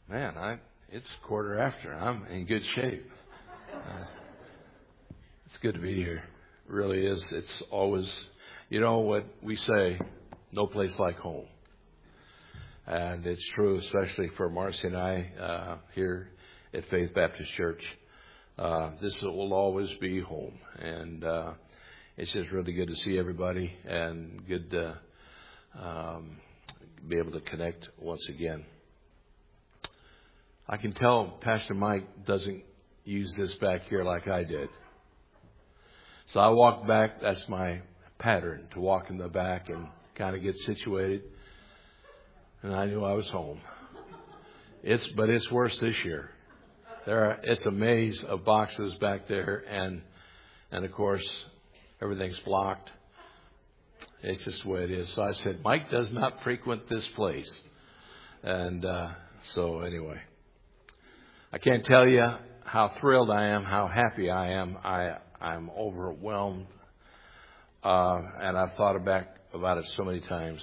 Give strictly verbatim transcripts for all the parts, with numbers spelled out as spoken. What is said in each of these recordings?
Man, I it's quarter after. I'm in good shape. Uh, it's good to be here. It really is. It's always, you know what we say, no place like home. And it's true, especially for Marcy and I uh, here at Faith Baptist Church. Uh, this will always be home. And uh, it's just really good to see everybody and good to um, be able to connect once again. I can tell Pastor Mike doesn't use this back here like I did. So I walk back. That's my pattern, to walk in the back and kind of get situated. And I knew I was home. It's but it's worse this year. There are, it's a maze of boxes back there, and and of course everything's blocked. It's just the way it is. So I said, Mike does not frequent this place, and uh, so anyway. I can't tell you how thrilled I am, how happy I am. I, I'm overwhelmed. Uh, and I've thought back about it so many times.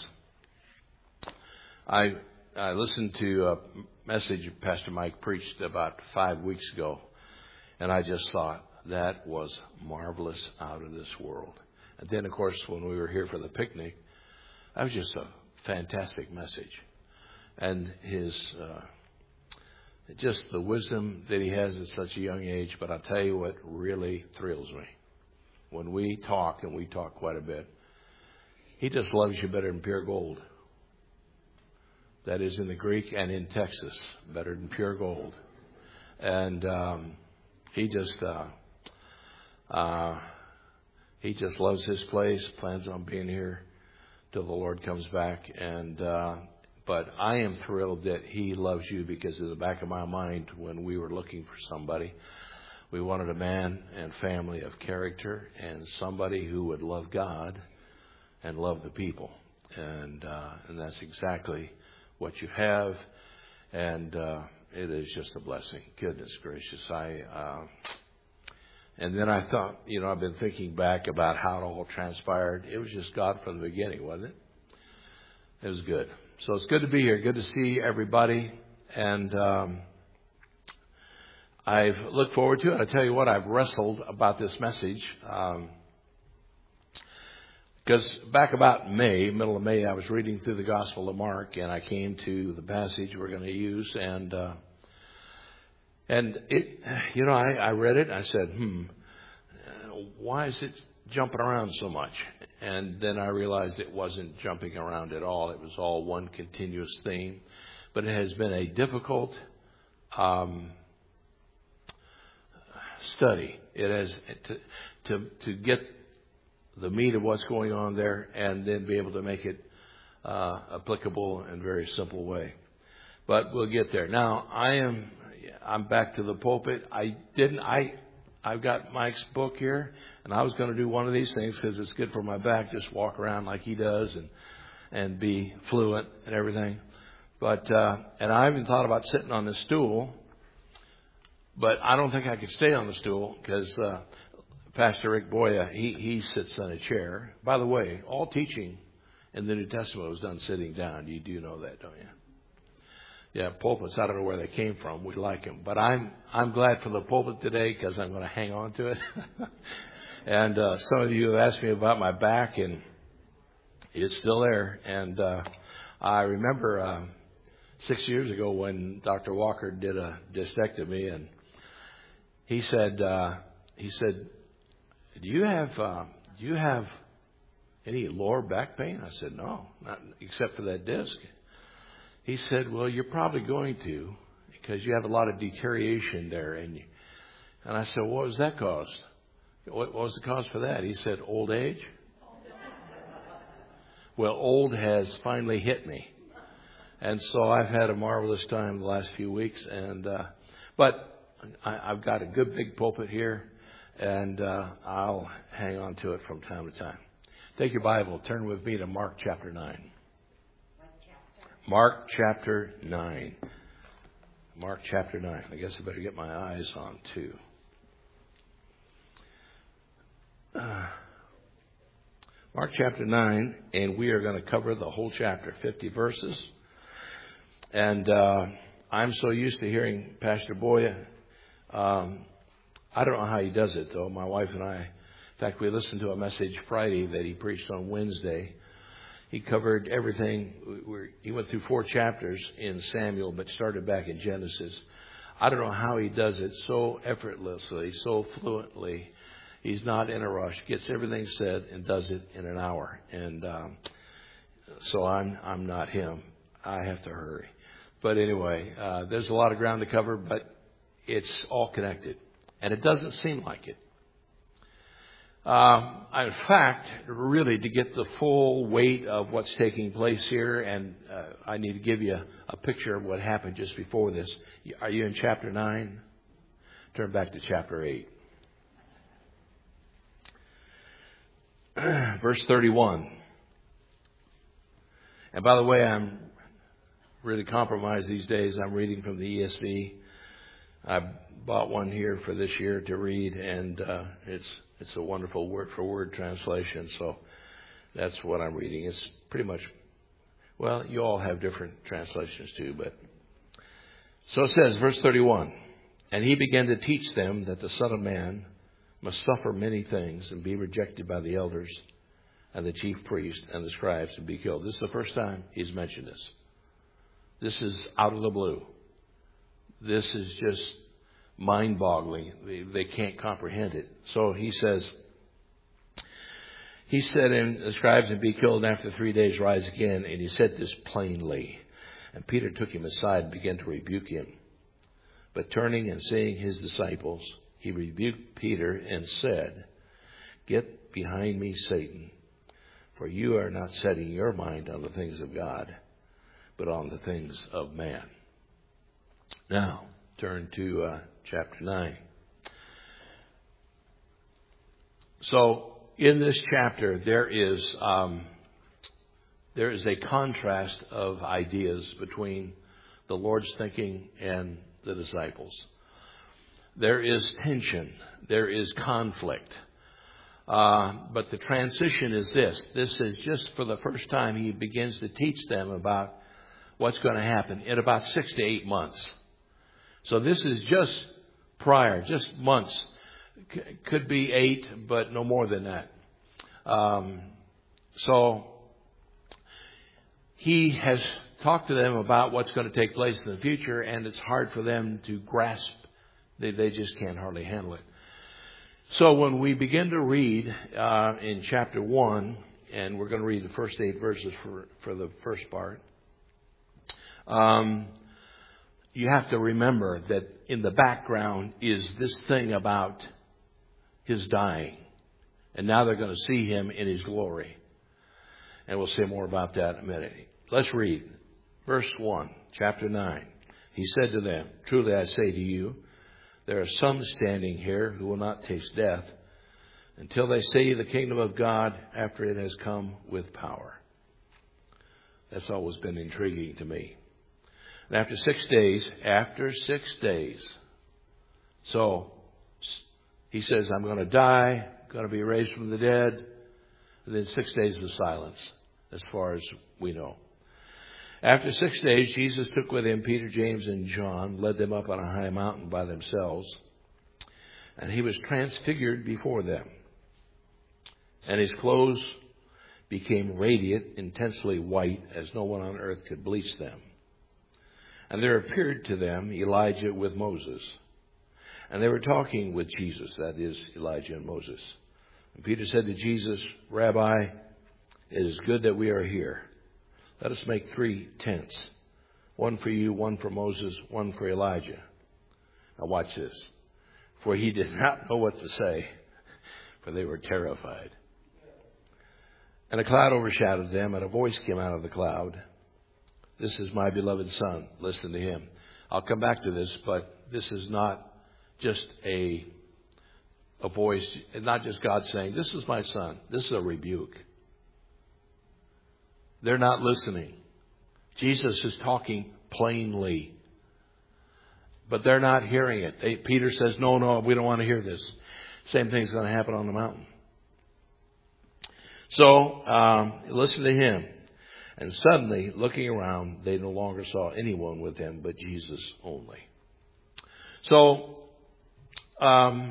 I, I listened to a message Pastor Mike preached about five weeks ago. And I just thought that was marvelous, out of this world. And then, of course, when we were here for the picnic, that was just a fantastic message. And his... Uh, Just the wisdom that he has at such a young age. But I'll tell you what really thrills me. When we talk, and we talk quite a bit, he just loves you better than pure gold. That is in the Greek and in Texas, better than pure gold. And um, he just uh, uh, he just loves his place, plans on being here till the Lord comes back. And uh But I am thrilled that he loves you, because in the back of my mind, when we were looking for somebody, we wanted a man and family of character and somebody who would love God and love the people. And uh, and that's exactly what you have. And uh, it is just a blessing. Goodness gracious. I uh, and then I thought, you know, I've been thinking back about how it all transpired. It was just God from the beginning, wasn't it? It was good. So it's good to be here. Good to see everybody. And um, I've looked forward to it. I tell you what, I've wrestled about this message. Um, because back about May, middle of May, I was reading through the Gospel of Mark, and I came to the passage we're going to use. And uh, and it, you know, I, I read it. And I said, hmm, why is it jumping around so much? And then I realized it wasn't jumping around at all. It was all one continuous theme. But it has been a difficult um, study. It has to, to to get the meat of what's going on there, and then be able to make it uh, applicable in a very simple way. But we'll get there. Now I am I'm back to the pulpit. I didn't I. I've got Mike's book here, and I was going to do one of these things because it's good for my back, just walk around like he does and and be fluent and everything. But uh, and I even thought about sitting on the stool, but I don't think I could stay on the stool because uh, Pastor Rick Boya, he, he sits on a chair. By the way, all teaching in the New Testament was done sitting down. You do know that, don't you? Yeah, pulpits, I don't know where they came from. We like them. But I'm I'm glad for the pulpit today because I'm going to hang on to it. And uh, some of you have asked me about my back, and it's still there. And uh, I remember uh, six years ago when Doctor Walker did a discectomy, and he said, uh, he said, do you have uh, do you have any lower back pain? I said, no, not except for that disc. He said, well, you're probably going to, because you have a lot of deterioration there. And you, and I said, what was that caused? What, what was the cause for that? He said, old age. Well, old has finally hit me. And so I've had a marvelous time the last few weeks. And uh, But I, I've got a good big pulpit here, and uh, I'll hang on to it from time to time. Take your Bible, turn with me to Mark chapter nine. Mark chapter nine. Mark chapter nine. I guess I better get my eyes on too. Uh, Mark chapter nine, and we are going to cover the whole chapter, fifty verses. And uh, I'm so used to hearing Pastor Boya. Um, I don't know how he does it, though. My wife and I, in fact, we listened to a message Friday that he preached on Wednesday. He covered everything. We're, he went through four chapters in Samuel, but started back in Genesis. I don't know how he does it so effortlessly, so fluently. He's not in a rush. Gets everything said and does it in an hour. And um, so I'm I'm not him. I have to hurry. But anyway, uh, there's a lot of ground to cover, but it's all connected, and it doesn't seem like it. Um, in fact, really, to get the full weight of what's taking place here, and uh, I need to give you a, a picture of what happened just before this. Are you in chapter nine? Turn back to chapter eight. Verse thirty-one. And by the way, I'm really compromised these days. I'm reading from the E S V. I bought one here for this year to read, and uh, it's it's a wonderful word-for-word translation. So that's what I'm reading. It's pretty much, well, you all have different translations too, but so it says, verse thirty-one, and he began to teach them that the Son of Man must suffer many things and be rejected by the elders and the chief priests and the scribes and be killed. This is the first time he's mentioned this. This is out of the blue. This is just mind-boggling. They, they can't comprehend it. So he says, he said, and the scribes and be killed, and after three days rise again. And he said this plainly. And Peter took him aside and began to rebuke him. But turning and seeing his disciples, he rebuked Peter and said, get behind me, Satan, for you are not setting your mind on the things of God, but on the things of man. Now, turn to uh, chapter nine. So, in this chapter, there is um, there is a contrast of ideas between the Lord's thinking and the disciples. There is tension. There is conflict. Uh, but the transition is this. This is just for the first time he begins to teach them about what's going to happen in about six to eight months. So this is just prior, just months. C- could be eight, but no more than that. Um, so he has talked to them about what's going to take place in the future, and it's hard for them to grasp. They, they just can't hardly handle it. So when we begin to read uh, in chapter one, and we're going to read the first eight verses for, for the first part, um, you have to remember that in the background is this thing about his dying. And now they're going to see him in his glory. And we'll say more about that in a minute. Let's read verse one, chapter nine. He said to them, truly I say to you, there are some standing here who will not taste death until they see the kingdom of God after it has come with power. That's always been intriguing to me. And after six days, after six days, so he says, I'm going to die, going to be raised from the dead, and then six days of silence, as far as we know. After six days, Jesus took with him Peter, James, and John, led them up on a high mountain by themselves, and he was transfigured before them. And his clothes became radiant, intensely white, as no one on earth could bleach them. And there appeared to them Elijah with Moses. And they were talking with Jesus, that is, Elijah and Moses. And Peter said to Jesus, Rabbi, it is good that we are here. Let us make three tents, one for you, one for Moses, one for Elijah. Now watch this. For he did not know what to say, for they were terrified. And a cloud overshadowed them, and a voice came out of the cloud. This is my beloved Son. Listen to him. I'll come back to this, but this is not just a, a voice, not just God saying, this is my Son. This is a rebuke. They're not listening. Jesus is talking plainly, but they're not hearing it. They, Peter says, no, no, we don't want to hear this. Same thing's going to happen on the mountain. So, um, listen to him. And suddenly, looking around, they no longer saw anyone with them but Jesus only. So, um,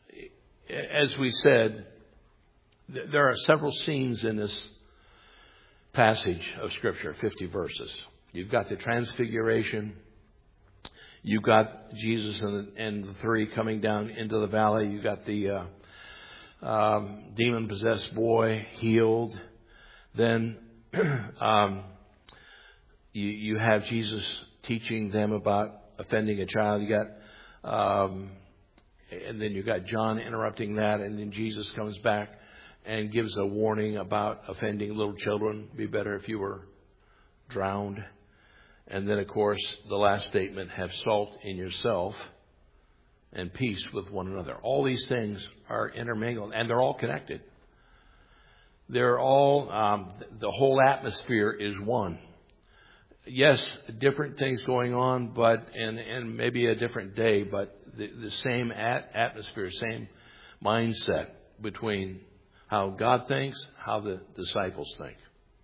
as we said, th- there are several scenes in this passage of Scripture, fifty verses. You've got the transfiguration. You've got Jesus and the, and the three coming down into the valley. You've got the uh, um, demon-possessed boy healed. Then um, you, you have Jesus teaching them about offending a child. You got, um, and then you got John interrupting that, and then Jesus comes back and gives a warning about offending little children. It'd be better if you were drowned. And then, of course, the last statement, have salt in yourself and peace with one another. All these things are intermingled, and they're all connected. They're all, um, the whole atmosphere is one. Yes, different things going on, but, and, and maybe a different day, but the, the same at, atmosphere, same mindset between how God thinks, how the disciples think,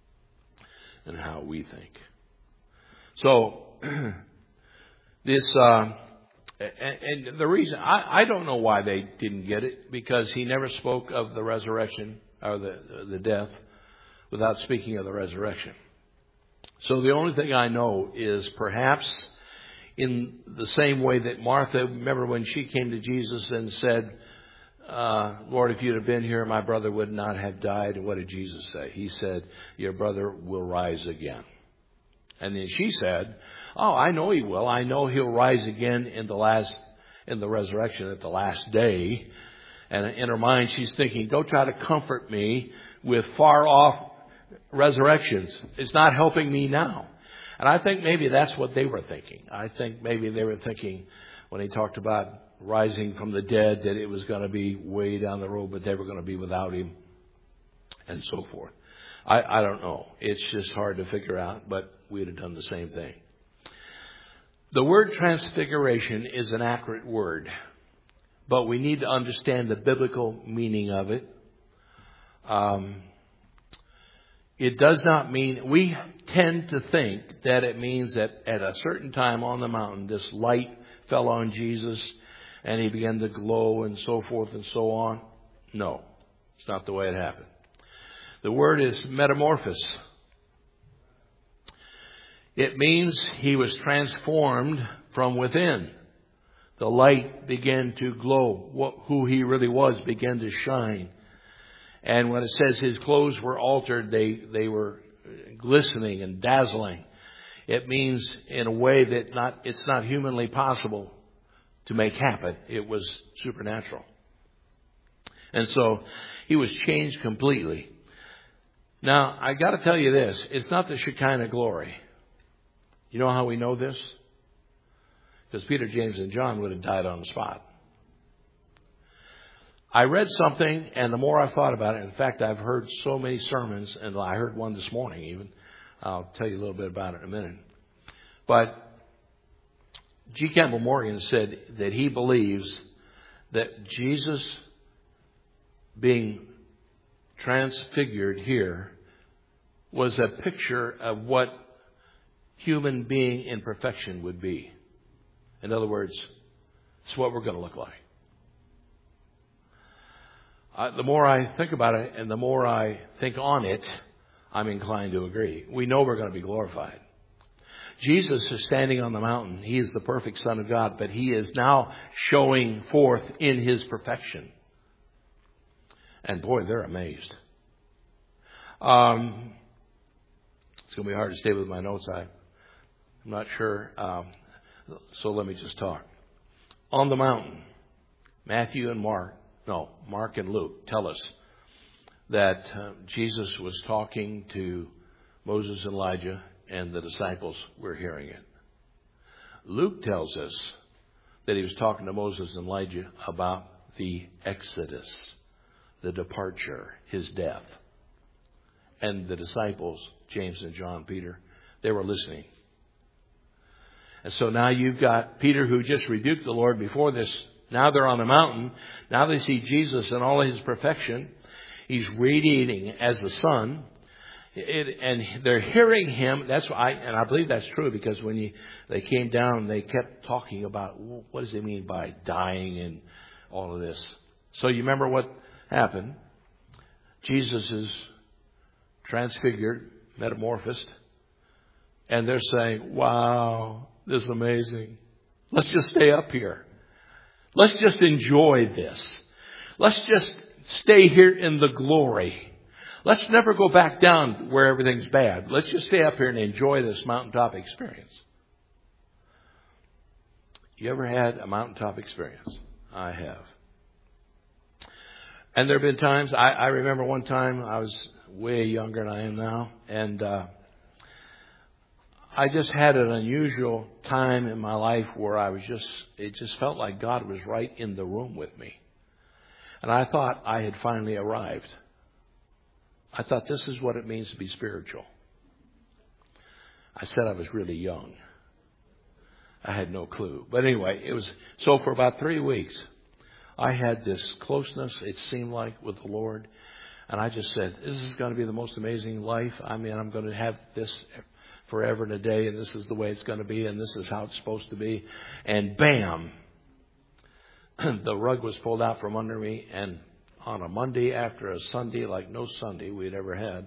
and how we think. So, this, uh, and, and the reason, I, I don't know why they didn't get it, because he never spoke of the resurrection, or the, the death, without speaking of the resurrection. So the only thing I know is perhaps in the same way that Martha, remember when she came to Jesus and said, uh, Lord, if you'd have been here, my brother would not have died. And what did Jesus say? He said, your brother will rise again. And then she said, oh, I know he will. I know he'll rise again in the last, in the resurrection at the last day. And in her mind, she's thinking, don't try to comfort me with far off resurrections. It's not helping me now. And I think maybe that's what they were thinking. I think maybe they were thinking when he talked about rising from the dead that it was going to be way down the road, but they were going to be without him and so forth. I, I don't know. It's just hard to figure out, but we'd have done the same thing. The word transfiguration is an accurate word, but we need to understand the biblical meaning of it. Um, it does not mean, we tend to think that it means that at a certain time on the mountain, this light fell on Jesus and he began to glow and so forth and so on. No, it's not the way it happened. The word is metamorphosis. It means he was transformed from within. The light began to glow. What, who he really was began to shine. And when it says his clothes were altered, they, they were glistening and dazzling. It means in a way that not it's not humanly possible to make happen. It was supernatural. And so he was changed completely. Now, I got to tell you this. It's not the Shekinah glory. You know how we know this? Because Peter, James, and John would have died on the spot. I read something, and the more I thought about it, in fact, I've heard so many sermons, and I heard one this morning even. I'll tell you a little bit about it in a minute. But G. Campbell Morgan said that he believes that Jesus being transfigured here was a picture of what human being in perfection would be. In other words, it's what we're going to look like. Uh, the more I think about it and the more I think on it, I'm inclined to agree. We know we're going to be glorified. Jesus is standing on the mountain. He is the perfect Son of God, but he is now showing forth in his perfection. And boy, they're amazed. Um, it's going to be hard to stay with my notes. I, I'm not sure. Um, so let me just talk. On the mountain, Matthew and Mark, no, Mark and Luke tell us that uh, Jesus was talking to Moses and Elijah, and the disciples were hearing it. Luke tells us that he was talking to Moses and Elijah about the Exodus, the departure, his death. And the disciples, James and John, Peter, they were listening. And so now you've got Peter, who just rebuked the Lord before this. Now they're on the mountain. Now they see Jesus in all his perfection. He's radiating as the sun. It, and they're hearing him. That's why, I, and I believe that's true, because when you, they came down, they kept talking about, well, what does he mean by dying and all of this. So you remember what happened? Jesus is transfigured, metamorphosed, and they're saying, wow, this is amazing. Let's just stay up here. Let's just enjoy this. Let's just stay here in the glory. Let's never go back down where everything's bad. Let's just stay up here and enjoy this mountaintop experience. You ever had a mountaintop experience? I have. And there have been times, I, I remember one time I was way younger than I am now, and uh, I just had an unusual time in my life where I was just, it just felt like God was right in the room with me. And I thought I had finally arrived. I thought this is what it means to be spiritual. I said I was really young. I had no clue. But anyway, it was, so for about three weeks, I had this closeness, it seemed like, with the Lord. And I just said, this is going to be the most amazing life. I mean, I'm going to have this forever and a day, and this is the way it's going to be, and this is how it's supposed to be. And bam, the rug was pulled out from under me, and on a Monday after a Sunday like no Sunday we'd ever had,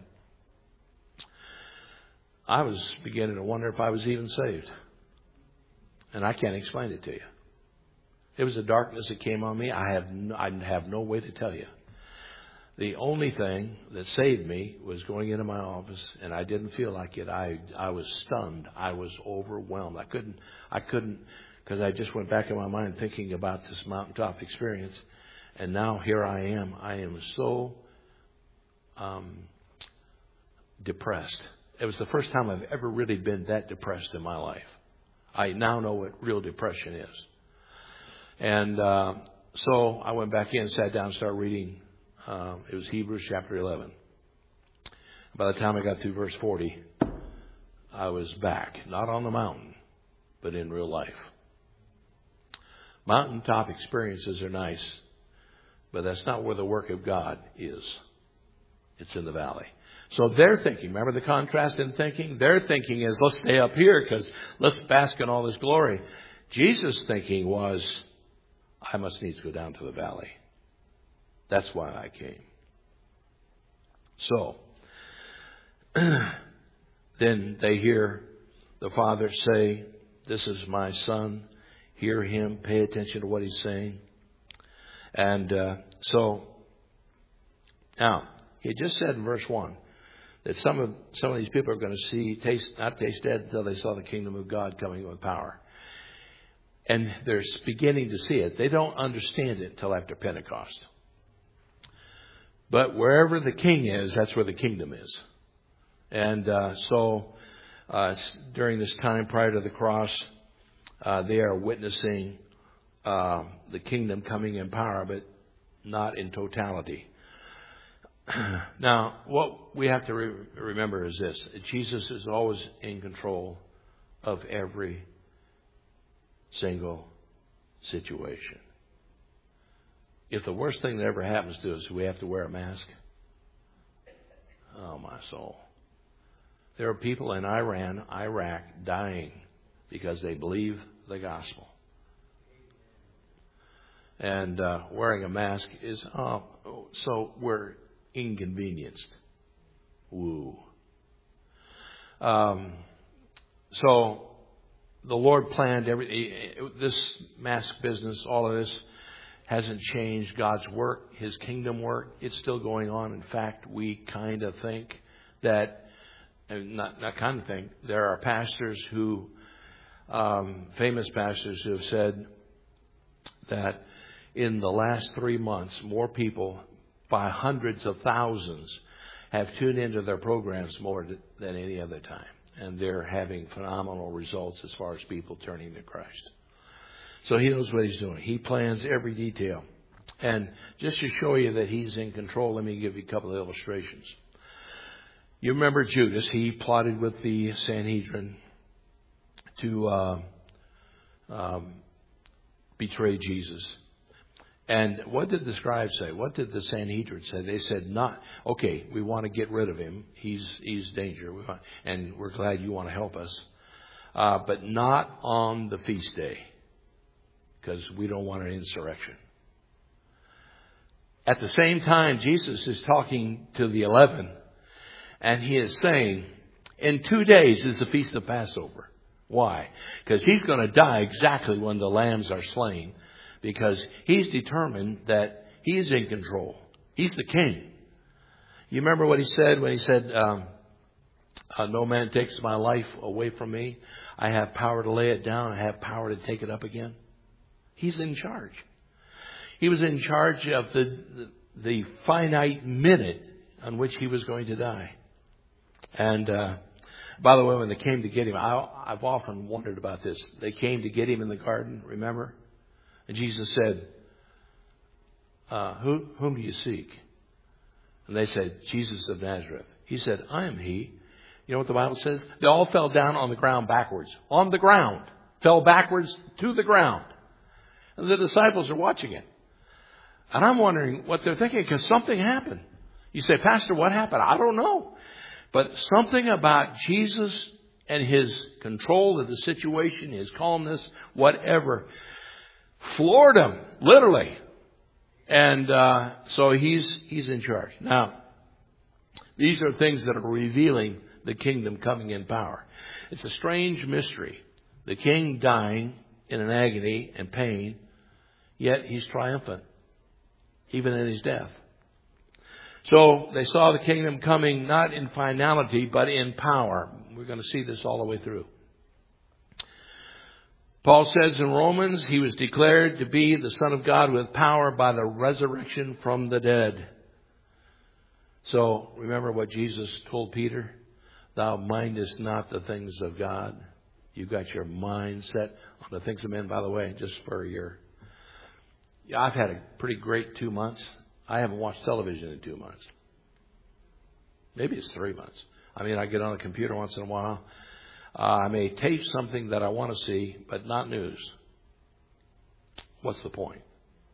I was beginning to wonder if I was even saved. And I can't explain it to you. It was a darkness that came on me. I have no, I have no way to tell you. The only thing that saved me was going into my office, and I didn't feel like it. I I was stunned. I was overwhelmed. I couldn't I couldn't because I just went back in my mind thinking about this mountaintop experience. And now here I am. I am so um, depressed. It was the first time I've ever really been that depressed in my life. I now know what real depression is. And uh, so I went back in, sat down, and started reading. Uh, it was Hebrews chapter eleven. By the time I got through verse forty, I was back. Not on the mountain, but in real life. Mountaintop experiences are nice. But that's not where the work of God is. It's in the valley. So their thinking, remember the contrast in thinking? Their thinking is, let's stay up here because let's bask in all this glory. Jesus' thinking was, I must needs go down to the valley. That's why I came. So, then they hear the Father say, this is my Son. Hear him. Pay attention to what he's saying. And uh, so, now, he just said in verse one that some of some of these people are going to see, taste, not taste dead until they saw the kingdom of God coming with power. And they're beginning to see it. They don't understand it until after Pentecost. But wherever the king is, that's where the kingdom is. And uh, so, uh, during this time prior to the cross, uh, they are witnessing Uh, the kingdom coming in power, but not in totality. Now, what we have to re- remember is this. Jesus is always in control of every single situation. If the worst thing that ever happens to us is we have to wear a mask, oh my soul. There are people in Iran, Iraq, dying because they believe the gospel. And uh, wearing a mask is, oh, so we're inconvenienced. Woo. Um, so the Lord planned every, this mask business, all of this hasn't changed God's work, his kingdom work. It's still going on. In fact, we kind of think that, not, not kind of think, there are pastors who, um, famous pastors who have said that in the last three months, more people, by hundreds of thousands, have tuned into their programs more than any other time. And they're having phenomenal results as far as people turning to Christ. So he knows what he's doing. He plans every detail. And just to show you that he's in control, let me give you a couple of illustrations. You remember Judas. He plotted with the Sanhedrin to uh, um, betray Jesus. And what did the scribes say? What did the Sanhedrin say? They said, not, okay, we want to get rid of him. He's, he's danger. We want, and we're glad you want to help us. Uh, but not on the feast day, because we don't want an insurrection. At the same time, Jesus is talking to the eleven, and he is saying, in two days is the Feast of Passover. Why? Because he's going to die exactly when the lambs are slain, because he's determined that he's in control. He's the king. You remember what he said when he said, um, uh, no man takes my life away from me. I have power to lay it down. I have power to take it up again. He's in charge. He was in charge of the, the, the finite minute on which he was going to die. And uh, by the way, when they came to get him, I, I've often wondered about this. They came to get him in the garden, remember? And Jesus said, uh, Who, whom do you seek? And they said, Jesus of Nazareth. He said, I am he. You know what the Bible says? They all fell down on the ground backwards. On the ground. Fell backwards to the ground. And the disciples are watching it. And I'm wondering what they're thinking, because something happened. You say, Pastor, what happened? I don't know. But something about Jesus and his control of the situation, his calmness, whatever, floored him, literally. And uh, so he's he's in charge. Now, these are things that are revealing the kingdom coming in power. It's a strange mystery. The king dying in an agony and pain, yet he's triumphant, even in his death. So they saw the kingdom coming not in finality, but in power. We're going to see this all the way through. Paul says in Romans, he was declared to be the Son of God with power by the resurrection from the dead. So remember what Jesus told Peter? Thou mindest not the things of God. You've got your mind set on the things of men. By the way, just for your... Yeah, I've had a pretty great two months. I haven't watched television in two months. Maybe it's three months. I mean, I get on the computer once in a while. Uh, I may tape something that I want to see, but not news. What's the point?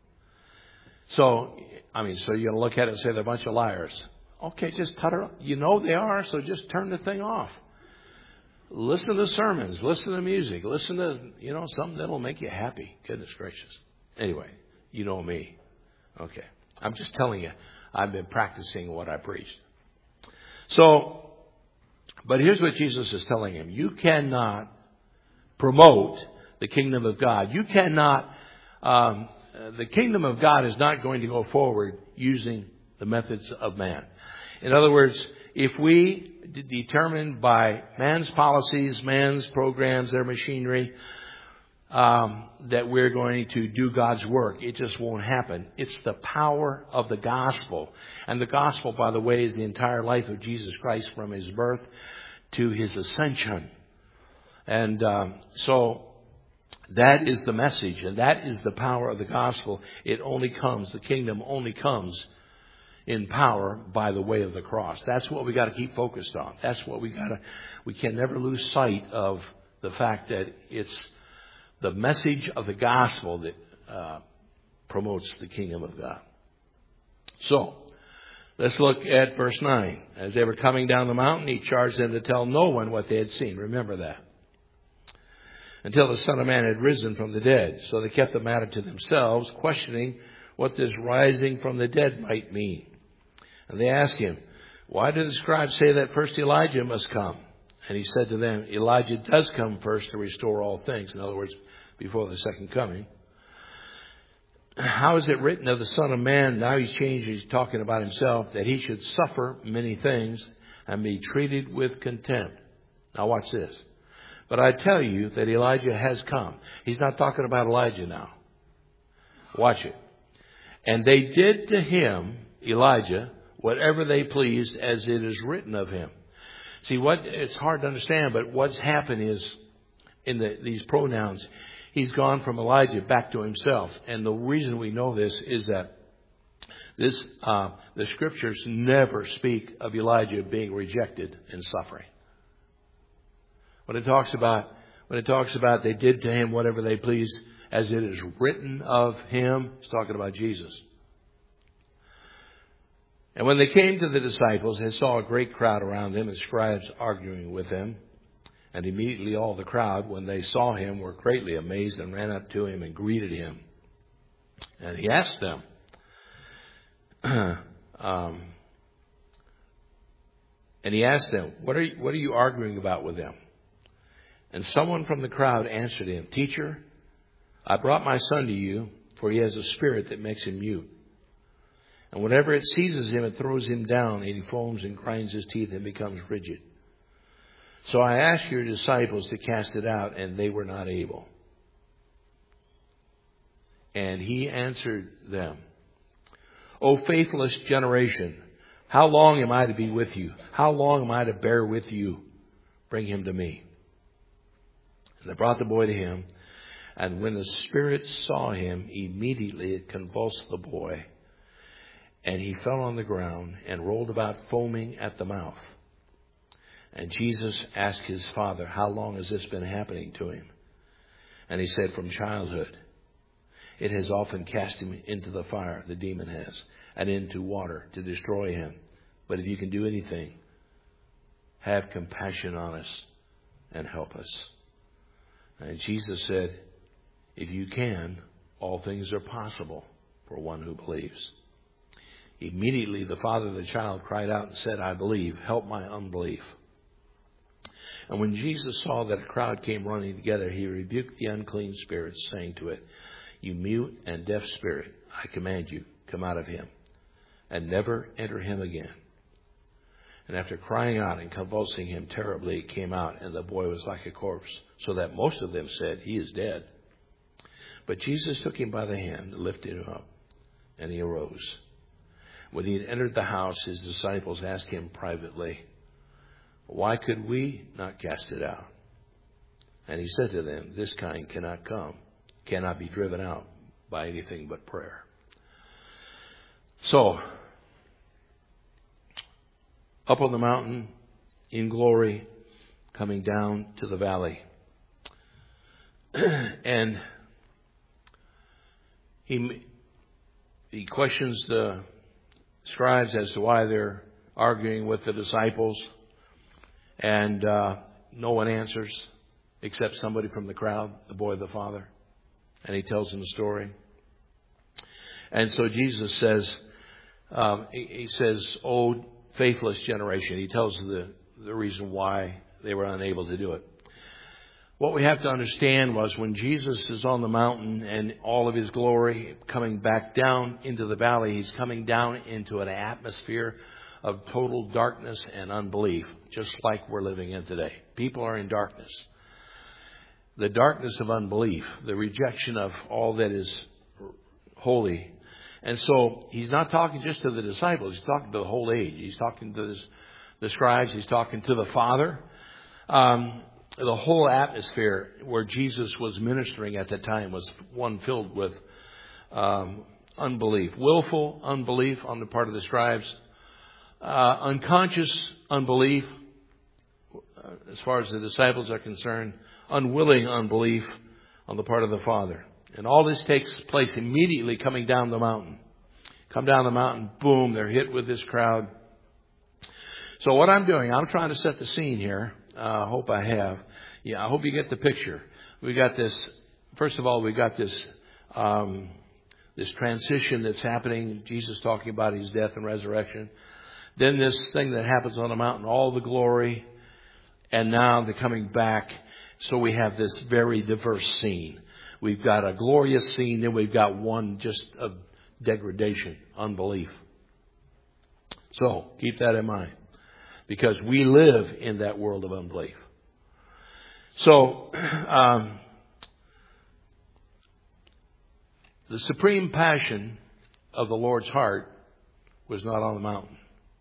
So, I mean, so you're going to look at it and say they're a bunch of liars. Okay, just cut it off. You know they are, so just turn the thing off. Listen to sermons. Listen to music. Listen to, you know, something that'll make you happy. Goodness gracious. Anyway, you know me. Okay. I'm just telling you, I've been practicing what I preached. So, but here's what Jesus is telling him. You cannot promote the kingdom of God. You cannot, um, the kingdom of God is not going to go forward using the methods of man. In other words, if we d- determine by man's policies, man's programs, their machinery, Um, that we're going to do God's work, it just won't happen. It's the power of the gospel. And the gospel, by the way, is the entire life of Jesus Christ from his birth to his ascension. And um, so that is the message, and that is the power of the gospel. It only comes, the kingdom only comes in power by the way of the cross. That's what we got to keep focused on. That's what we got to, we can never lose sight of the fact that it's the message of the gospel that uh, promotes the kingdom of God. So, let's look at verse nine. As they were coming down the mountain, he charged them to tell no one what they had seen. Remember that. Until the Son of Man had risen from the dead. So they kept the matter to themselves, questioning what this rising from the dead might mean. And they asked him, why do the scribes say that first Elijah must come? And he said to them, Elijah does come first to restore all things. In other words, before the second coming. How is it written of the Son of Man? Now he's changed. He's talking about himself, that he should suffer many things and be treated with contempt. Now watch this. But I tell you that Elijah has come. He's not talking about Elijah now. Watch it. And they did to him, Elijah, whatever they pleased, as it is written of him. See, what it's hard to understand, but what's happened is, in the, these pronouns, he's gone from Elijah back to himself. And the reason we know this is that this uh, the scriptures never speak of Elijah being rejected and suffering. When it talks about when it talks about they did to him whatever they pleased, as it is written of him. He's talking about Jesus. And when they came to the disciples, they saw a great crowd around them and scribes arguing with them. And immediately all the crowd, when they saw him, were greatly amazed and ran up to him and greeted him. And he asked them, um, and he asked them, what are you, what are you arguing about with them? And someone from the crowd answered him, Teacher, I brought my son to you, for he has a spirit that makes him mute. And whenever it seizes him, it throws him down, and he foams and grinds his teeth and becomes rigid. So I asked your disciples to cast it out, and they were not able. And he answered them, O faithless generation, how long am I to be with you? How long am I to bear with you? Bring him to me. And they brought the boy to him, and when the spirit saw him, immediately it convulsed the boy, and he fell on the ground and rolled about foaming at the mouth. And Jesus asked his father, how long has this been happening to him? And he said, from childhood. It has often cast him into the fire, the demon has, and into water to destroy him. But if you can do anything, have compassion on us and help us. And Jesus said, if you can, all things are possible for one who believes. Immediately the father of the child cried out and said, I believe, help my unbelief. And when Jesus saw that a crowd came running together, he rebuked the unclean spirits, saying to it, you mute and deaf spirit, I command you, come out of him, and never enter him again. And after crying out and convulsing him terribly, it came out, and the boy was like a corpse, so that most of them said, he is dead. But Jesus took him by the hand, lifted him up, and he arose. When he had entered the house, his disciples asked him privately, why could we not cast it out? And he said to them, this kind cannot come, cannot be driven out by anything but prayer. So, up on the mountain, in glory, coming down to the valley. And he, he questions the scribes as to why they're arguing with the disciples. And uh, no one answers except somebody from the crowd, the boy of the father. And he tells them the story. And so Jesus says, um, he, he says, oh, faithless generation. He tells the, the reason why they were unable to do it. What we have to understand was when Jesus is on the mountain and all of his glory coming back down into the valley, he's coming down into an atmosphere of total darkness and unbelief, just like we're living in today. People are in darkness. The darkness of unbelief, the rejection of all that is holy. And so he's not talking just to the disciples. He's talking to the whole age. He's talking to this, the scribes. He's talking to the Father. Um, the whole atmosphere where Jesus was ministering at that time was one filled with um, unbelief. Willful unbelief on the part of the scribes. Uh, unconscious unbelief, uh, as far as the disciples are concerned. Unwilling unbelief on the part of the Father. And all this takes place immediately coming down the mountain. Come down the mountain, boom, they're hit with this crowd. So what I'm doing, I'm trying to set the scene here. I uh, hope I have. Yeah, I hope you get the picture. We got this, first of all, we got this um, this transition that's happening. Jesus talking about his death and resurrection. Then this thing that happens on the mountain, all the glory. And now they're coming back. So we have this very diverse scene. We've got a glorious scene, then we've got one just of degradation, unbelief. So keep that in mind, because we live in that world of unbelief. So um, the supreme passion of the Lord's heart was not on the mountain.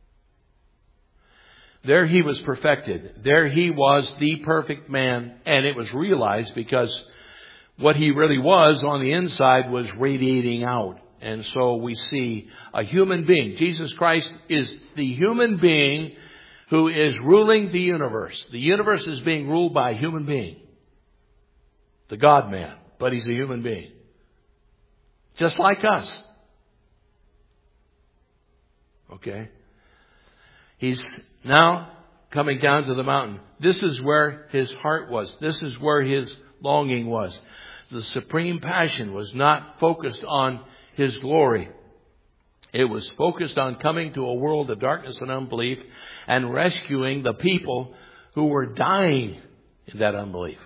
There he was perfected. There he was the perfect man. And it was realized because what he really was on the inside was radiating out. And so we see a human being. Jesus Christ is the human being who is ruling the universe. The universe is being ruled by a human being. The God-man. but He's a human being. Just like us. Okay? He's now coming down to the mountain. This is where His heart was. This is where His longing was. The supreme passion was not focused on His glory. It was focused on coming to a world of darkness and unbelief and rescuing the people who were dying in that unbelief.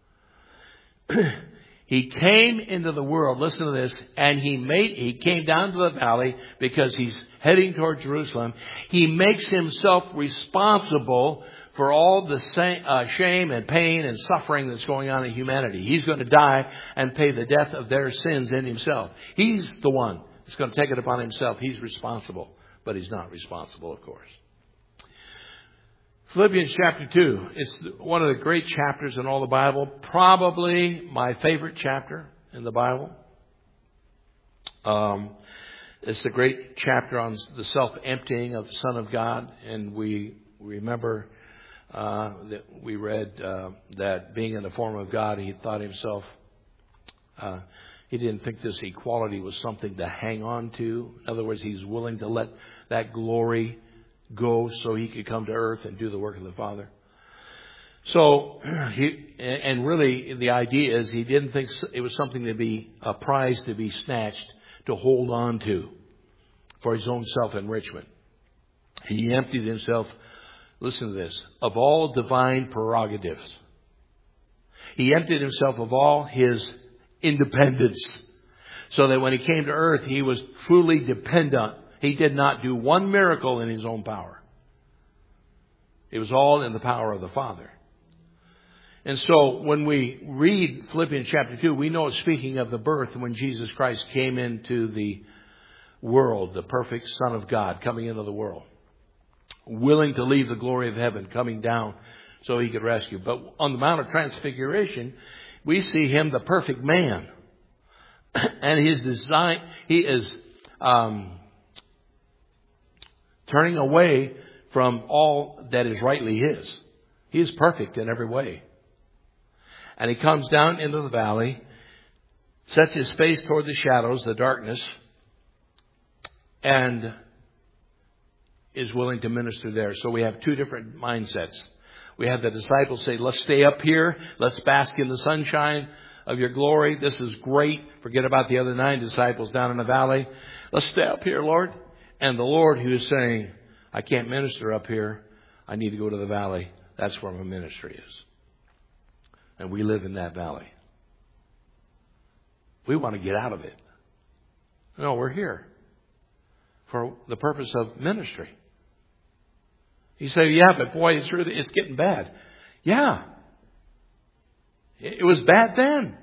He came into the world, listen to this, and he made, he came down to the valley because he's heading toward Jerusalem. He makes himself responsible for all the uh, shame and pain and suffering that's going on in humanity. He's going to die and pay the death of their sins in himself. He's the one that's going to take it upon himself. He's responsible, but he's not responsible, of course. Philippians chapter two. It's one of the great chapters in all the Bible. Probably my favorite chapter in the Bible. Um, it's the great chapter on the self-emptying of the Son of God. And we remember uh, that we read uh, that being in the form of God, he thought himself, uh, he didn't think this equality was something to hang on to. In other words, he's willing to let that glory go so he could come to earth and do the work of the Father. So, he, and really the idea is he didn't think it was something to be, a prize to be snatched, to hold on to for his own self-enrichment. He emptied himself, listen to this, of all divine prerogatives. He emptied himself of all his independence so that when he came to earth, he was truly dependent. He did not do one miracle in his own power. It was all in the power of the Father. And so when we read Philippians chapter two, we know it's speaking of the birth when Jesus Christ came into the world, the perfect Son of God coming into the world, willing to leave the glory of heaven, coming down so he could rescue. But on the Mount of Transfiguration, we see him the perfect man. And his design, he is um, turning away from all that is rightly his. He is perfect in every way. And he comes down into the valley, sets his face toward the shadows, the darkness, and is willing to minister there. So we have two different mindsets. We have the disciples say, let's stay up here. Let's bask in the sunshine of your glory. This is great. Forget about the other nine disciples down in the valley. Let's stay up here, Lord. And the Lord who is saying, I can't minister up here. I need to go to the valley. That's where my ministry is. And we live in that valley. We want to get out of it. No, we're here for the purpose of ministry. You say, yeah, but boy, it's really, it's getting bad. Yeah. It was bad then.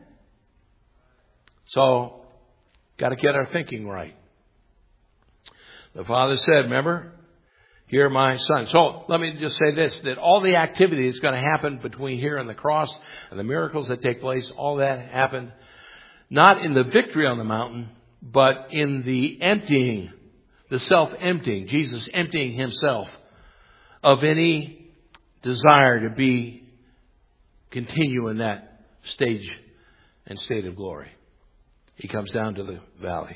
So, got to get our thinking right. The Father said, remember, hear my Son. So, let me just say this, that all the activity that's going to happen between here and the cross and the miracles that take place, all that happened not in the victory on the mountain, but in the emptying, the self-emptying, Jesus emptying himself of any desire to be, continue in that stage and state of glory. He comes down to the valley.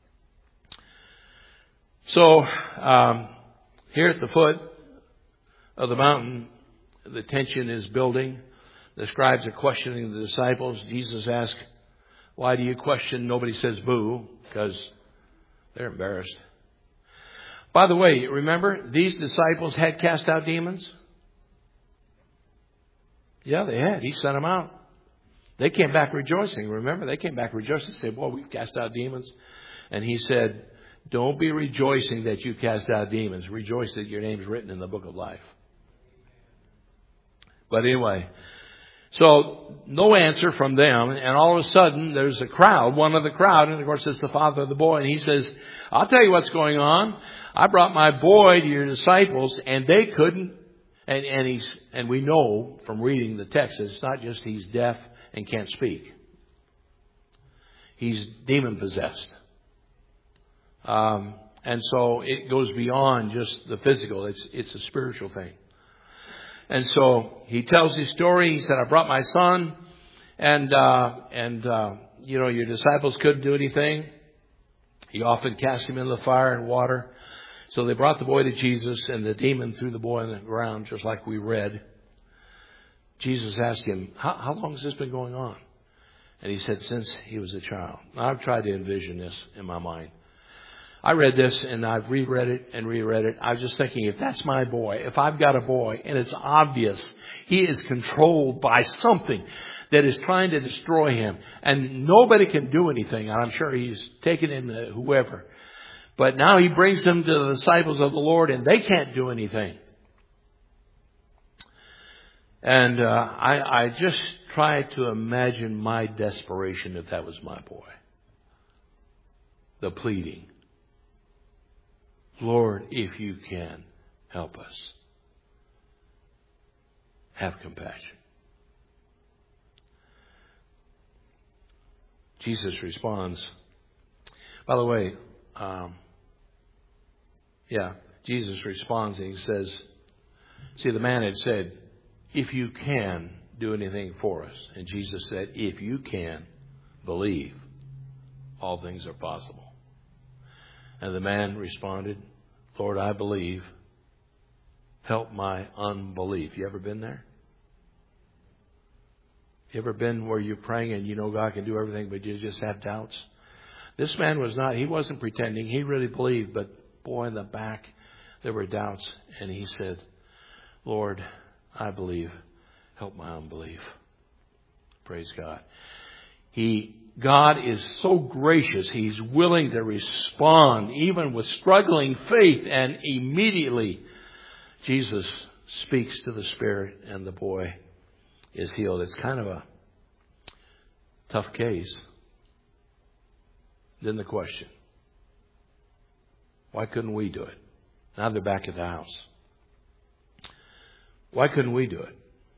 So, um, here at the foot of the mountain, the tension is building. The scribes are questioning the disciples. Jesus asks, why do you question? Nobody says boo, because they're embarrassed. By the way, remember, these disciples had cast out demons? Yeah, they had. He sent them out. They came back rejoicing. Remember, they came back rejoicing. They said, boy, we've cast out demons. And he said, don't be rejoicing that you cast out demons. Rejoice that your name's written in the book of life. But anyway, so no answer from them. And all of a sudden, there's a crowd, one of the crowd. And of course, it's the father of the boy. And he says, I'll tell you what's going on. I brought my boy to your disciples and they couldn't. And, and he's, and we know from reading the text, it's not just he's deaf and can't speak. He's demon possessed. Um, and so it goes beyond just the physical. It's, it's a spiritual thing. And so he tells his story. He said, I brought my son And, uh, and, uh, you know, your disciples couldn't do anything. You often cast him in the fire and water. So they brought the boy to Jesus, and the demon threw the boy on the ground, just like we read. Jesus asked him, how, how long has this been going on? And he said, since he was a child. Now, I've tried to envision this in my mind. I read this, and I've reread it and reread it. I was just thinking, if that's my boy, if I've got a boy, and it's obvious he is controlled by something that is trying to destroy him, and nobody can do anything, and I'm sure he's taken in the whoever. But now he brings them to the disciples of the Lord, and they can't do anything. And uh, I, I just try to imagine my desperation if that was my boy. The pleading. Lord, if you can, help us. Have compassion. Jesus responds. By the way, um, yeah, Jesus responds and he says, see, the man had said, if you can do anything for us. And Jesus said, if you can believe, all things are possible. And the man responded, Lord, I believe. Help my unbelief. You ever been there? You ever been where you're praying and you know God can do everything, but you just have doubts? This man was not, he wasn't pretending. He really believed, but boy, in the back, there were doubts. And he said, Lord, I believe. Help my unbelief. Praise God. He, God is so gracious. He's willing to respond even with struggling faith. And immediately Jesus speaks to the spirit and the boy is healed. It's kind of a tough case. Then the question, why couldn't we do it? Now they're back at the house. Why couldn't we do it?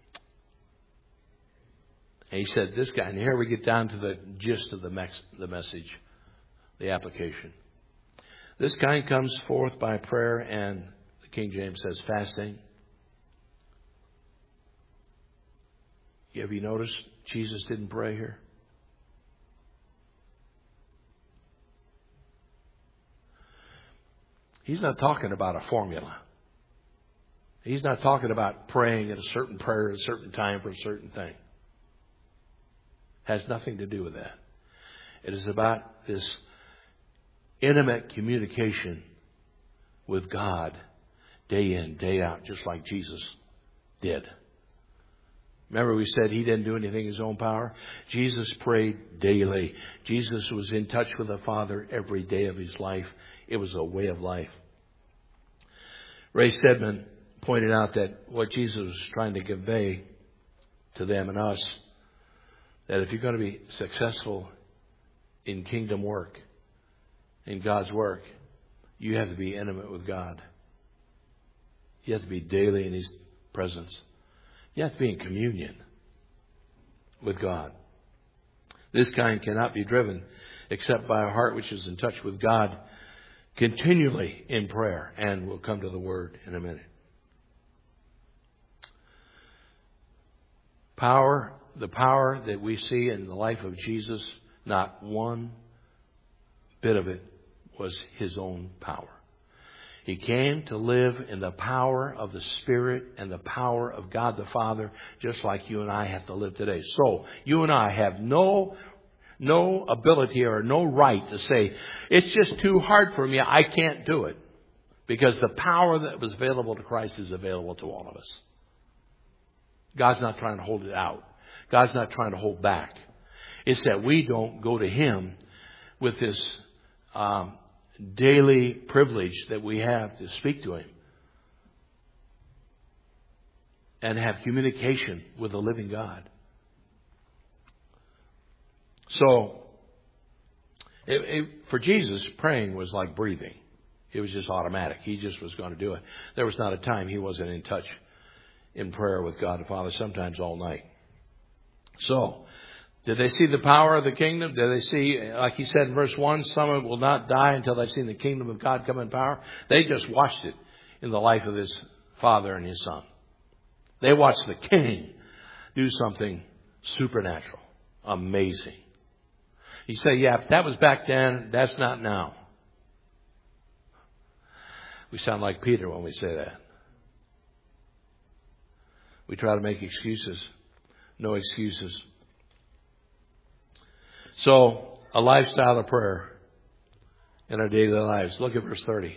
And he said, this guy, and here we get down to the gist of the, mex- the message, the application. This kind comes forth by prayer, and the King James says fasting. Have you noticed Jesus didn't pray here? He's not talking about a formula. He's not talking about praying at a certain prayer at a certain time for a certain thing. Has nothing to do with that. It is about this intimate communication with God day in, day out, just like Jesus did. Remember we said he didn't do anything in his own power? Jesus prayed daily. Jesus was in touch with the Father every day of his life. It was a way of life. Ray Stedman pointed out that what Jesus was trying to convey to them and us, that if you're going to be successful in kingdom work, in God's work, you have to be intimate with God. You have to be daily in his presence. You have to be in communion with God. This kind cannot be driven except by a heart which is in touch with God continually in prayer. And we'll come to the word in a minute. Power, the power that we see in the life of Jesus, not one bit of it was his own power. He came to live in the power of the Spirit and the power of God the Father, just like you and I have to live today. So, you and I have no, no ability or no right to say, it's just too hard for me, I can't do it. Because the power that was available to Christ is available to all of us. God's not trying to hold it out. God's not trying to hold back. It's that we don't go to him with this um, daily privilege that we have to speak to him and have communication with the living God. So, it, it, for Jesus, praying was like breathing. It was just automatic. He just was going to do it. There was not a time he wasn't in touch in prayer with God the Father, sometimes all night. So, did they see the power of the kingdom? Did they see, like he said in verse one, some will not die until they've seen the kingdom of God come in power? They just watched it in the life of his Father and his Son. They watched the King do something supernatural. Amazing. You say, yeah, if that was back then, that's not now. We sound like Peter when we say that. We try to make excuses. No excuses. So, a lifestyle of prayer in our daily lives. Look at verse thirty.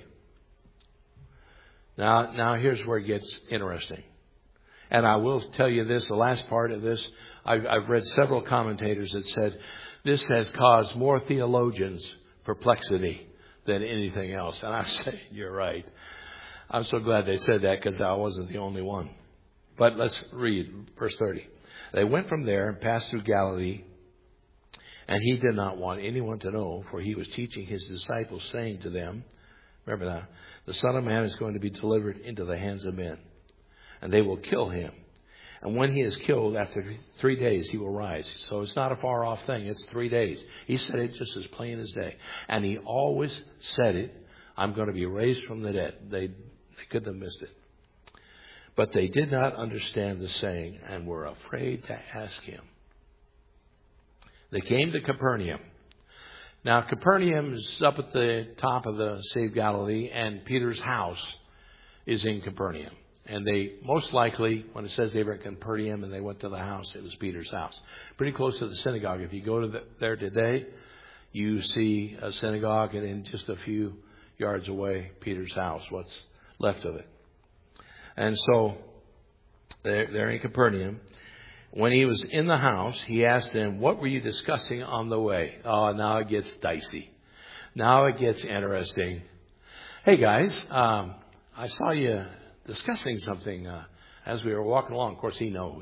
Now, now here's where it gets interesting. And I will tell you this, the last part of this, I've, I've read several commentators that said this has caused more theologians perplexity than anything else. And I say, you're right. I'm so glad they said that because I wasn't the only one. But let's read verse thirty. They went from there and passed through Galilee, and he did not want anyone to know, for he was teaching his disciples, saying to them, remember that, the Son of Man is going to be delivered into the hands of men, and they will kill him. And when he is killed, after three days, he will rise. So it's not a far off thing. It's three days. He said it just as plain as day. And he always said it, I'm going to be raised from the dead. They, they couldn't have missed it. But they did not understand the saying and were afraid to ask him. They came to Capernaum. Now, Capernaum is up at the top of the Sea of Galilee, and Peter's house is in Capernaum. And they, most likely, when it says they were at Capernaum and they went to the house, it was Peter's house. Pretty close to the synagogue. If you go to the, there today, you see a synagogue, and in just a few yards away, Peter's house, what's left of it. And so, they're, they're in Capernaum. When he was in the house, he asked them, what were you discussing on the way? Oh, now it gets dicey. Now it gets interesting. Hey guys, um, I saw you discussing something uh, as we were walking along. Of course, he knows.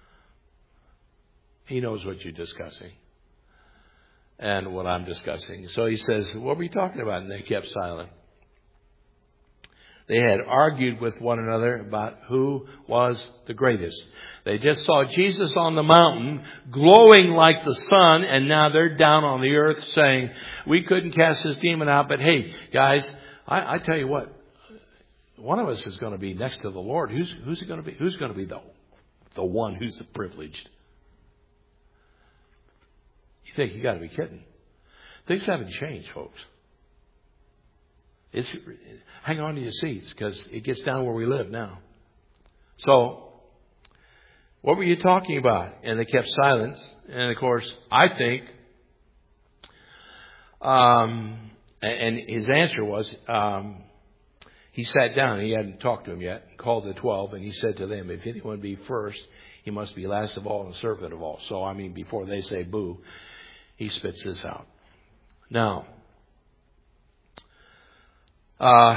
He knows what you're discussing and what I'm discussing. So he says, what were you talking about? And they kept silent. They had argued with one another about who was the greatest. They just saw Jesus on the mountain glowing like the sun, and now they're down on the earth saying, we couldn't cast this demon out, but hey, guys, I, I tell you what, one of us is going to be next to the Lord. Who's, who's it going to be? Who's going to be the, the one who's the privileged? You think you got to be kidding. Things haven't changed, folks. It's, hang on to your seats because it gets down where we live now. So, what were you talking about? And they kept silence. And of course, I think, um, and his answer was, um, he sat down. He hadn't talked to him yet. Called the twelve, and he said to them, if anyone be first, he must be last of all and servant of all. So, I mean, before they say boo, he spits this out. Now, Uh,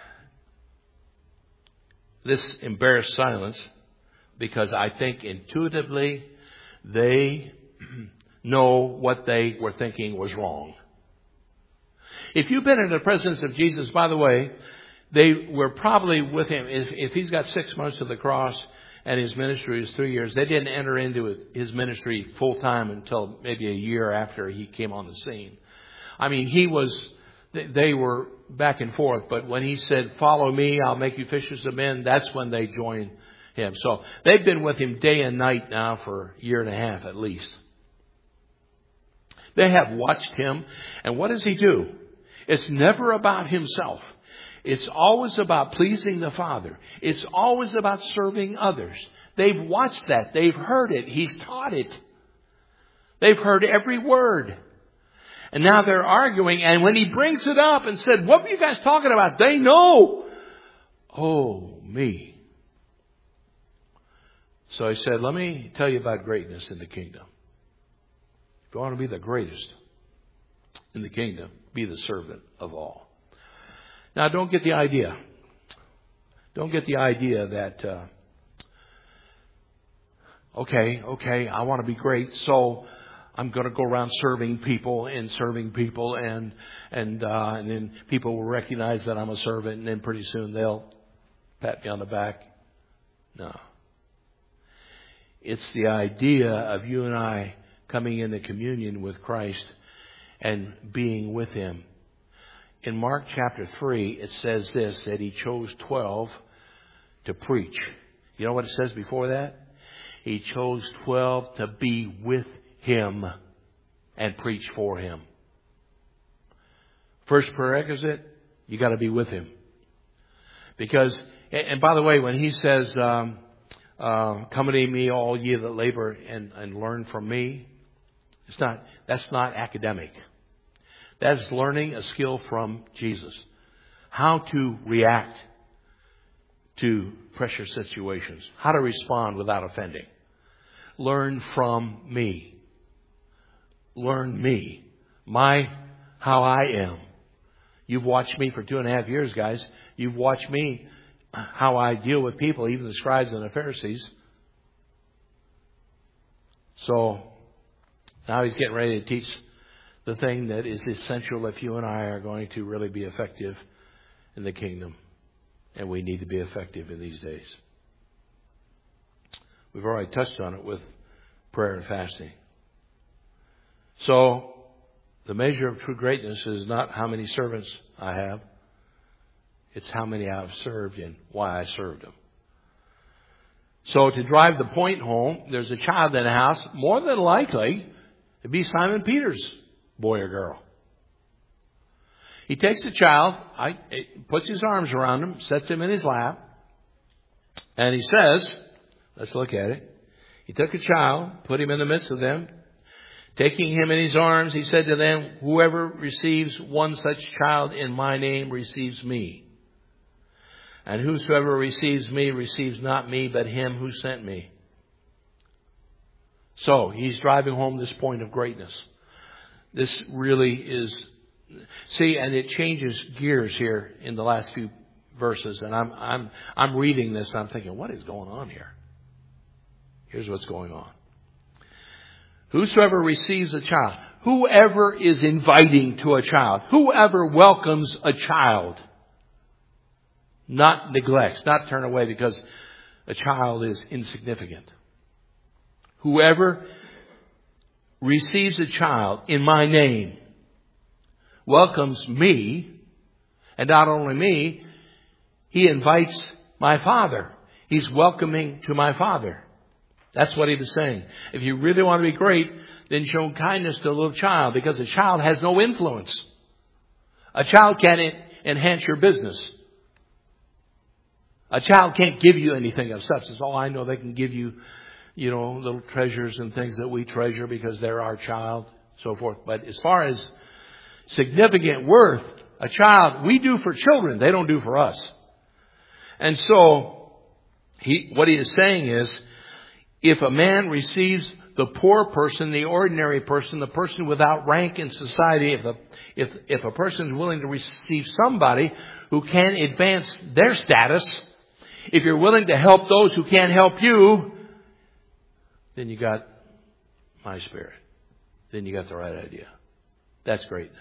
this embarrassed silence because I think intuitively they know what they were thinking was wrong. If you've been in the presence of Jesus, by the way, they were probably with him. If, if he's got six months to the cross and his ministry is three years, they didn't enter into his ministry full time until maybe a year after he came on the scene. I mean, he was, they were back and forth, but when he said, follow me, I'll make you fishers of men, that's when they joined him. So they've been with him day and night now for a year and a half at least. They have watched him, and what does he do? It's never about himself. It's always about pleasing the Father. It's always about serving others. They've watched that. They've heard it. He's taught it. They've heard every word. And now they're arguing. And when he brings it up and said, what were you guys talking about? They know. Oh, me. So he said, let me tell you about greatness in the kingdom. If you want to be the greatest in the kingdom, be the servant of all. Now, don't get the idea. Don't get the idea that, uh, okay, okay, I want to be great, so I'm going to go around serving people and serving people, and and uh, and then people will recognize that I'm a servant, and then pretty soon they'll pat me on the back. No. It's the idea of you and I coming into communion with Christ and being with Him. In Mark chapter three, it says this, that He chose twelve to preach. You know what it says before that? He chose twelve to be with Him and preach for Him. First prerequisite, you got to be with Him. Because, and by the way, when He says, um, uh, come unto me, all ye that labor and, and learn from me, it's not, that's not academic. That is learning a skill from Jesus. How to react to pressure situations. How to respond without offending. Learn from me. Learn me. My, how I am. You've watched me for two and a half years, guys. You've watched me, how I deal with people, even the scribes and the Pharisees. So, now He's getting ready to teach the thing that is essential if you and I are going to really be effective in the kingdom. And we need to be effective in these days. We've already touched on it with prayer and fasting. So, the measure of true greatness is not how many servants I have. It's how many I've served and why I served them. So, to drive the point home, there's a child in the house. More than likely, it'd be Simon Peter's boy or girl. He takes the child, I, puts his arms around him, sets him in his lap, and he says, let's look at it. He took a child, put him in the midst of them. Taking him in his arms, he said to them, whoever receives one such child in my name receives me. And whosoever receives me receives not me, but him who sent me. So, he's driving home this point of greatness. This really is, see, and it changes gears here in the last few verses. And I'm, I'm, I'm reading this and I'm thinking, what is going on here? Here's what's going on. Whosoever receives a child, whoever is inviting to a child, whoever welcomes a child, not neglects, not turn away because a child is insignificant. Whoever receives a child in my name welcomes me, and not only me, he invites my Father. He's welcoming to my Father. That's what he was saying. If you really want to be great, then show kindness to a little child, because a child has no influence. A child can't enhance your business. A child can't give you anything of substance. Oh, I know they can give you, you know, little treasures and things that we treasure because they're our child, so forth. But as far as significant worth, a child, we do for children. They don't do for us. And so, he, what he is saying is, if a man receives the poor person, the ordinary person, the person without rank in society, if a, if, if a person is willing to receive somebody who can advance their status, if you're willing to help those who can't help you, then you got my spirit. Then you got the right idea. That's greatness.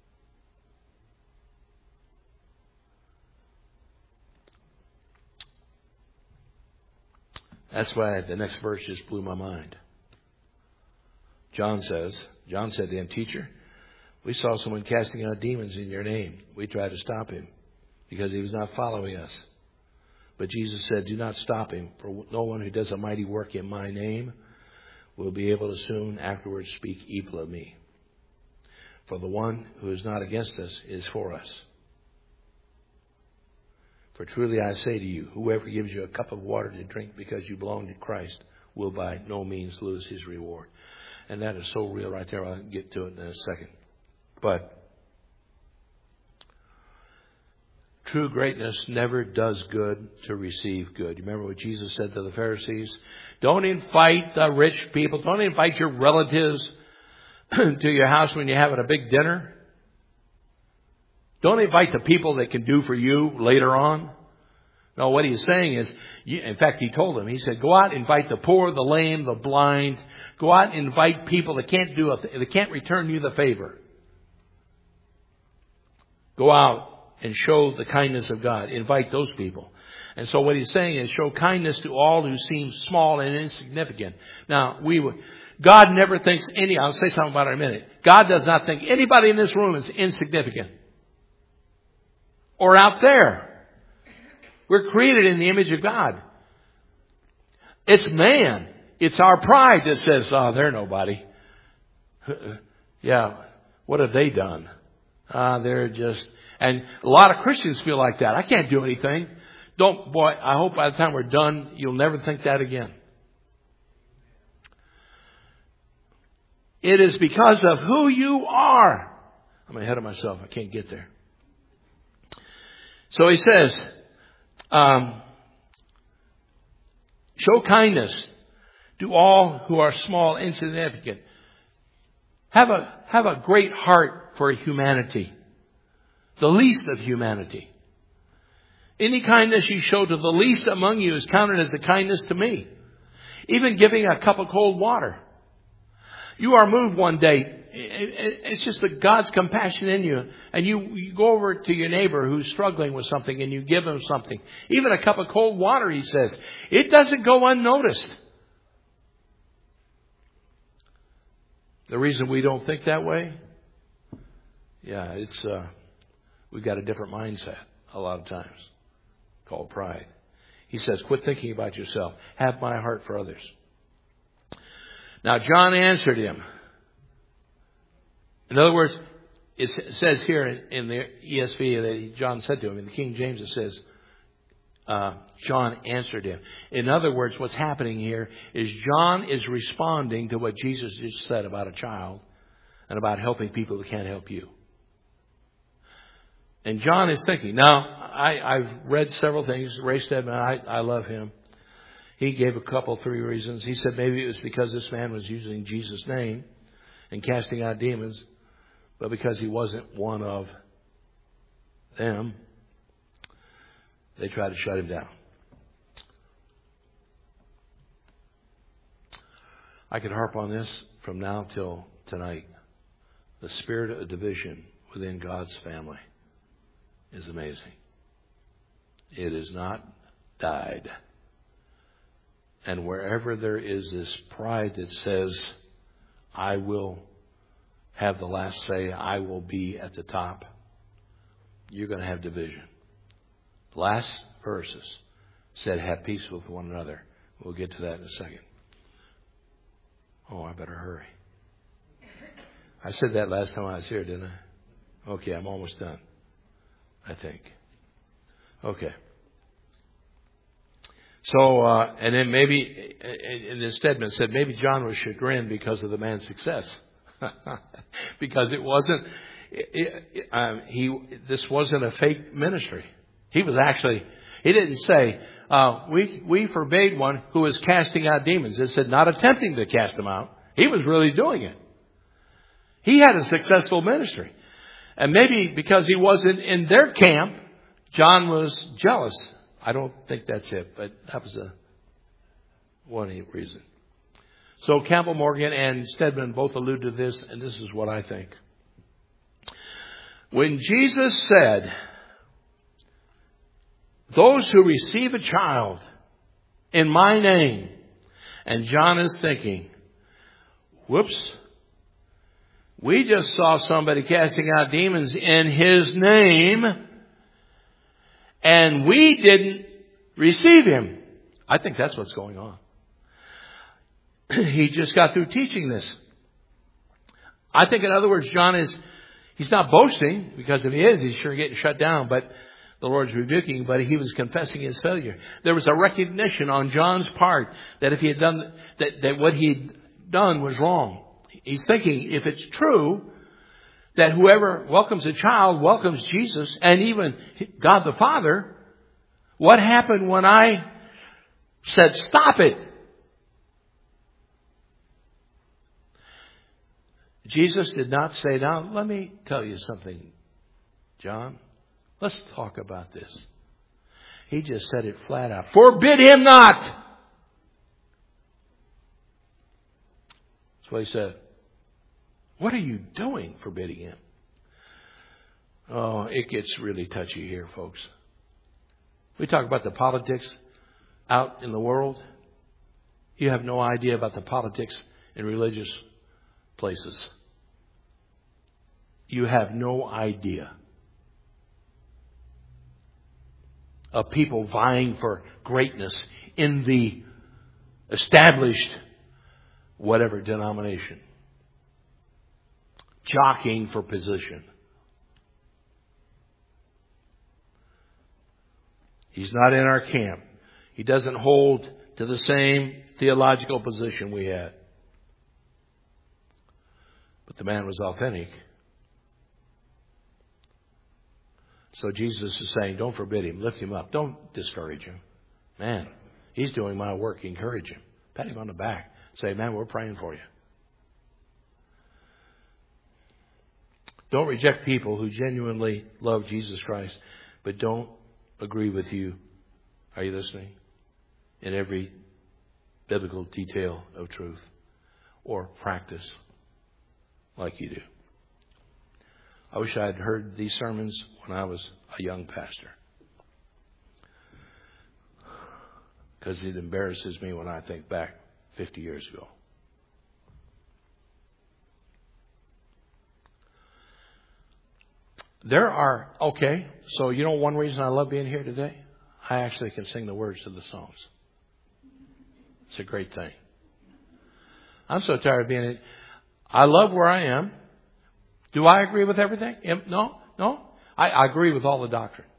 That's why the next verse just blew my mind. John says, John said to him, Teacher, we saw someone casting out demons in your name. We tried to stop him because he was not following us. But Jesus said, do not stop him, for no one who does a mighty work in my name will be able to soon afterwards speak evil of me. For the one who is not against us is for us. For truly I say to you, whoever gives you a cup of water to drink because you belong to Christ will by no means lose his reward. And that is so real right there. I'll get to it in a second. But true greatness never does good to receive good. You remember what Jesus said to the Pharisees? Don't invite the rich people. Don't invite your relatives to your house when you're having a big dinner. Don't invite the people that can do for you later on. No, what he's saying is, in fact, he told them, he said, go out, invite the poor, the lame, the blind. Go out and invite people that can't do a, that can't return you the favor. Go out and show the kindness of God. Invite those people. And so what he's saying is, show kindness to all who seem small and insignificant. Now, we would, God never thinks any, I'll say something about it in a minute. God does not think anybody in this room is insignificant. Or out there. We're created in the image of God. It's man. It's our pride that says, oh, they're nobody. Yeah, what have they done? Ah, they're just, and a lot of Christians feel like that. I can't do anything. Don't, boy, I hope by the time we're done, you'll never think that again. It is because of who you are. I'm ahead of myself. I can't get there. So he says, um, show kindness to all who are small, insignificant. Have a, have a great heart for humanity. The least of humanity. Any kindness you show to the least among you is counted as a kindness to me. Even giving a cup of cold water. You are moved one day. It's just that God's compassion in you. And you, you go over to your neighbor who's struggling with something and you give him something. Even a cup of cold water, he says. It doesn't go unnoticed. The reason we don't think that way? Yeah, it's, uh, we've got a different mindset a lot of times. Called pride. He says, quit thinking about yourself. Have my heart for others. Now, John answered him. In other words, it says here in the E S V that John said to him. In the King James it says, uh, John answered him. In other words, what's happening here is John is responding to what Jesus just said about a child and about helping people who can't help you. And John is thinking. Now, I, I've read several things. Ray Stedman, I, I love him. He gave a couple, three reasons. He said maybe it was because this man was using Jesus' name and casting out demons, but because he wasn't one of them, they tried to shut him down. I could harp on this from now till tonight. The spirit of division within God's family is amazing. It has not died. And wherever there is this pride that says, I will have the last say, I will be at the top, you're going to have division. Last verses said, have peace with one another. We'll get to that in a second. Oh, I better hurry. I said that last time I was here, didn't I? Okay, I'm almost done. I think. Okay. So, uh, and then maybe, and then Stedman said maybe John was chagrined because of the man's success. Because it wasn't, it, it, um, he, this wasn't a fake ministry. He was actually, he didn't say, uh, we, we forbade one who was casting out demons. It said not attempting to cast them out. He was really doing it. He had a successful ministry. And maybe because he wasn't in their camp, John was jealous. I don't think that's it, but that was a one reason. So Campbell Morgan and Stedman both allude to this, and this is what I think. When Jesus said, those who receive a child in my name, and John is thinking, whoops, we just saw somebody casting out demons in his name, and we didn't receive him. I think that's what's going on. He just got through teaching this. I think, in other words, John is, he's not boasting, because if he is, he's sure getting shut down, but the Lord's rebuking, but he was confessing his failure. There was a recognition on John's part that if he had done, that, that what he'd done was wrong. He's thinking, if it's true that whoever welcomes a child welcomes Jesus and even God the Father, what happened when I said, stop it? Jesus did not say, now let me tell you something, John. Let's talk about this. He just said it flat out. Forbid him not. That's what he said. What are you doing forbidding him? Oh, it gets really touchy here, folks. We talk about the politics out in the world. You have no idea about the politics in religious places. You have no idea of people vying for greatness in the established whatever denomination. jockeying for position. He's not in our camp. He doesn't hold to the same theological position we had. But the man was authentic. So Jesus is saying, don't forbid him. Lift him up. Don't discourage him. Man, he's doing my work. Encourage him. Pat him on the back. Say, man, we're praying for you. Don't reject people who genuinely love Jesus Christ, but don't agree with you. Are you listening? In every biblical detail of truth or practice like you do. I wish I had heard these sermons when I was a young pastor, because it embarrasses me when I think back fifty years ago. There are, okay, so you know one reason I love being here today? I actually can sing the words to the songs. It's a great thing. I'm so tired of being, I love where I am. Do I agree with everything? No, no. I, I agree with all the doctrine.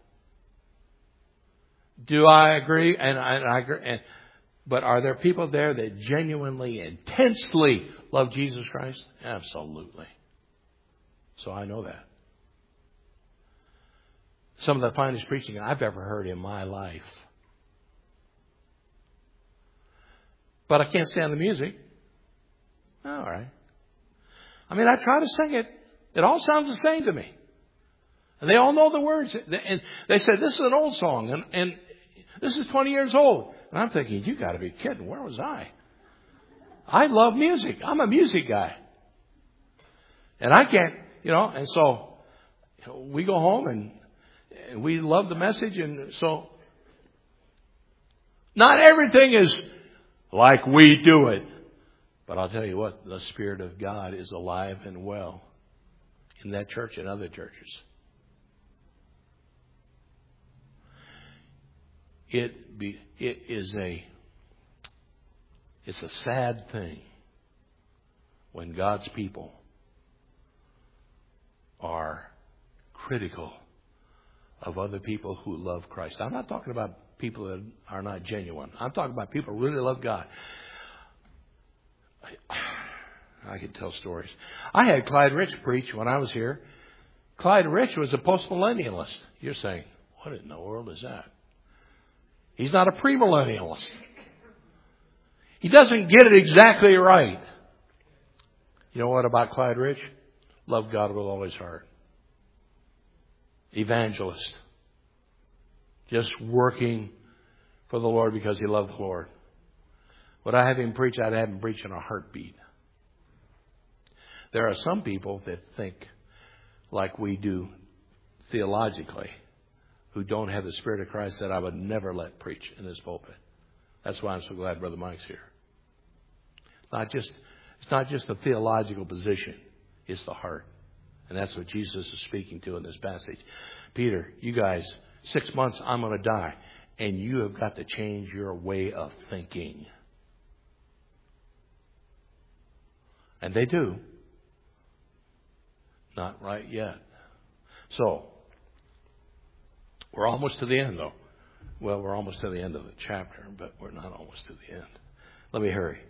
Do I agree? And I, and I agree. And, but are there people there that genuinely, intensely love Jesus Christ? Absolutely. So I know that. Some of the finest preaching I've ever heard in my life. But I can't stand the music. All right. I mean, I try to sing it. It all sounds the same to me. And they all know the words. And they said, this is an old song. And, and this is twenty years old. And I'm thinking, you got to be kidding. Where was I? I love music. I'm a music guy. And I can't, you know, and so you know, we go home and And we love the message, and so not everything is like we do it. But I'll tell you what, the Spirit of God is alive and well in that church and other churches. It be it is a it's a sad thing when God's people are critical of other people who love Christ. I'm not talking about people that are not genuine. I'm talking about people who really love God. I, I could tell stories. I had Clyde Rich preach when I was here. Clyde Rich was a postmillennialist. You're saying, what in the world is that? He's not a premillennialist. He doesn't get it exactly right. You know what about Clyde Rich? Love God with all his heart. Evangelist. Just working for the Lord because he loved the Lord. Would I have him preach? I'd have him preach in a heartbeat. There are some people that think like we do theologically, who don't have the Spirit of Christ, that I would never let preach in this pulpit. That's why I'm so glad Brother Mike's here. It's not just, it's not just the theological position. It's the heart. And that's what Jesus is speaking to in this passage. Peter, you guys, six months, I'm going to die. And you have got to change your way of thinking. And they do. Not right yet. So, we're almost to the end, though. Well, we're almost to the end of the chapter, but we're not almost to the end. Let me hurry.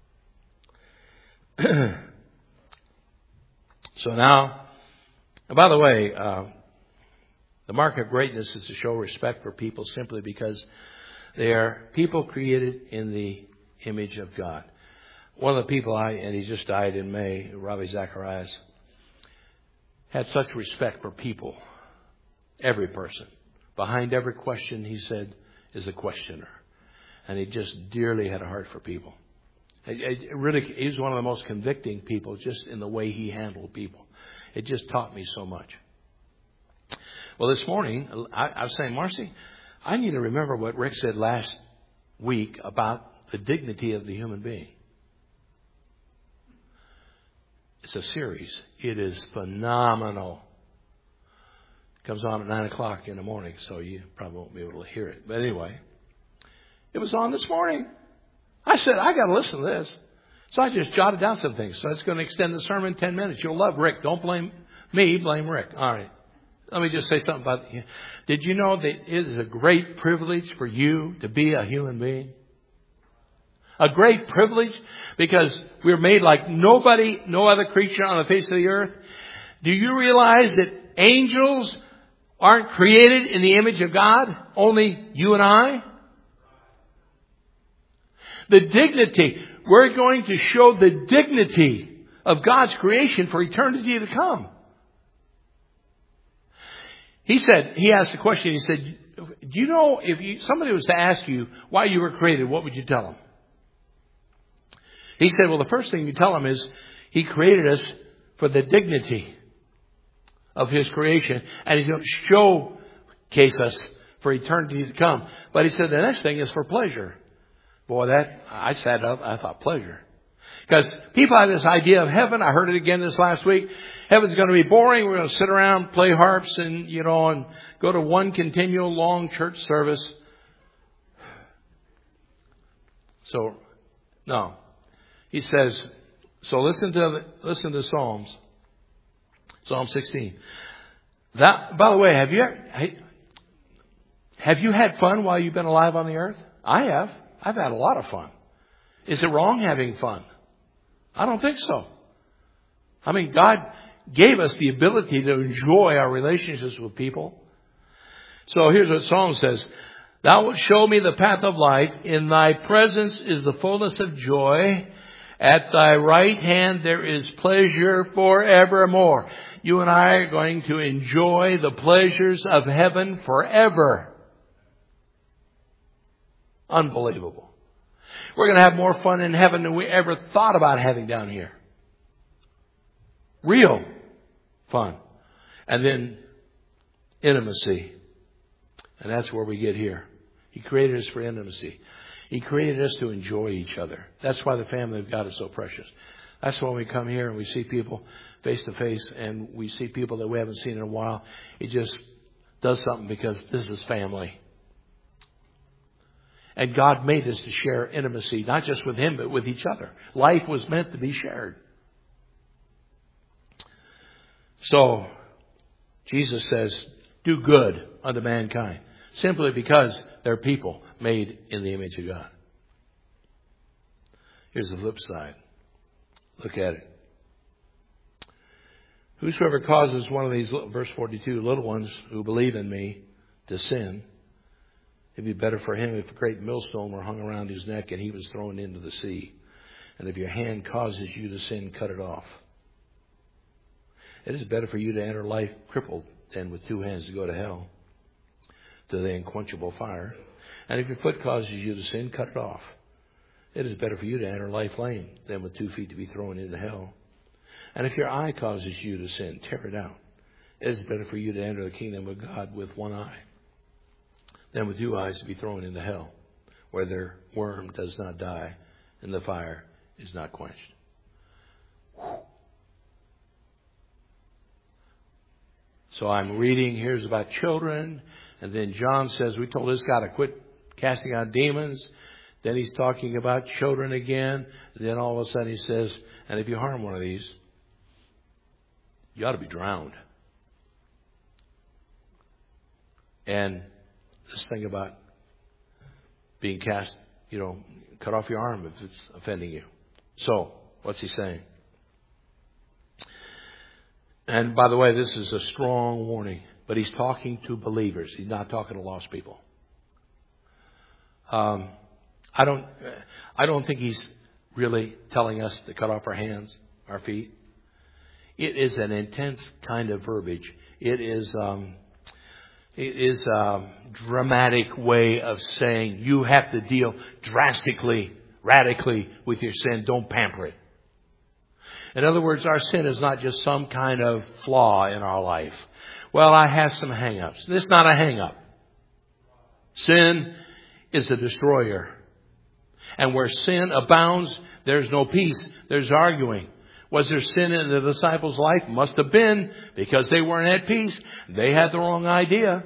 So now, and by the way, uh, the mark of greatness is to show respect for people simply because they are people created in the image of God. One of the people I, and he just died in May, Ravi Zacharias, had such respect for people, every person. Behind every question, he said, is a questioner. And he just dearly had a heart for people. It, it really, he was one of the most convicting people just in the way he handled people. It just taught me so much. Well, this morning, I, I was saying, Marcy, I need to remember what Rick said last week about the dignity of the human being. It's a series. It is phenomenal. It comes on at nine o'clock in the morning, so you probably won't be able to hear it. But anyway, it was on this morning. I said, I got to listen to this. So I just jotted down some things. So it's going to extend the sermon ten minutes. You'll love Rick. Don't blame me, blame Rick. All right. Let me just say something about it. Did you know that it is a great privilege for you to be a human being? A great privilege because we're made like nobody, no other creature on the face of the earth. Do you realize that angels aren't created in the image of God? Only you and I? The dignity. We're going to show the dignity of God's creation for eternity to come. He said, he asked the question, he said, do you know if you, somebody was to ask you why you were created, what would you tell them? He said, well, the first thing you tell them is He created us for the dignity of His creation, and He's going to showcase us for eternity to come. But He said the next thing is for pleasure. Boy, that, I sat up, I thought pleasure. Because people have this idea of heaven. I heard it again this last week. Heaven's going to be boring. We're going to sit around, play harps, and, you know, and go to one continual long church service. So, no. He says, so listen to, listen to Psalms. Psalm sixteen. That, by the way, have you, have you had fun while you've been alive on the earth? I have. I've had a lot of fun. Is it wrong having fun? I don't think so. I mean, God gave us the ability to enjoy our relationships with people. So here's what Psalm says. Thou wilt show me the path of life. In Thy presence is the fullness of joy. At Thy right hand there is pleasure forevermore. You and I are going to enjoy the pleasures of heaven forever. Unbelievable. We're going to have more fun in heaven than we ever thought about having down here. Real fun. And then intimacy. And that's where we get here. He created us for intimacy. He created us to enjoy each other. That's why the family of God is so precious. That's why we come here and we see people face to face and we see people that we haven't seen in a while. It just does something because this is family. And God made us to share intimacy, not just with Him, but with each other. Life was meant to be shared. So, Jesus says, do good unto mankind. Simply because they're people made in the image of God. Here's the flip side. Look at it. Whosoever causes one of these, verse forty-two, little ones who believe in me to sin, it'd be better for him if a great millstone were hung around his neck and he was thrown into the sea. And if your hand causes you to sin, cut it off. It is better for you to enter life crippled than with two hands to go to hell, to the unquenchable fire. And if your foot causes you to sin, cut it off. It is better for you to enter life lame than with two feet to be thrown into hell. And if your eye causes you to sin, tear it out. It is better for you to enter the kingdom of God with one eye than with two eyes to be thrown into hell, where their worm does not die and the fire is not quenched. So I'm reading, here's about children. And then John says, we told this guy to quit casting out demons. Then he's talking about children again. And then all of a sudden he says, and if you harm one of these, you ought to be drowned. And this thing about being cast, you know, cut off your arm if it's offending you. So, what's he saying? And by the way, this is a strong warning. But he's talking to believers. He's not talking to lost people. Um, I don't, I don't think he's really telling us to cut off our hands, our feet. It is an intense kind of verbiage. It is, um, it is a dramatic way of saying you have to deal drastically, radically with your sin. Don't pamper it. In other words, our sin is not just some kind of flaw in our life. Well, I have some hang-ups. It's not a hang-up. Sin is a destroyer. And where sin abounds, there's no peace. There's arguing. Was there sin in the disciples' life? Must have been, because they weren't at peace. They had the wrong idea.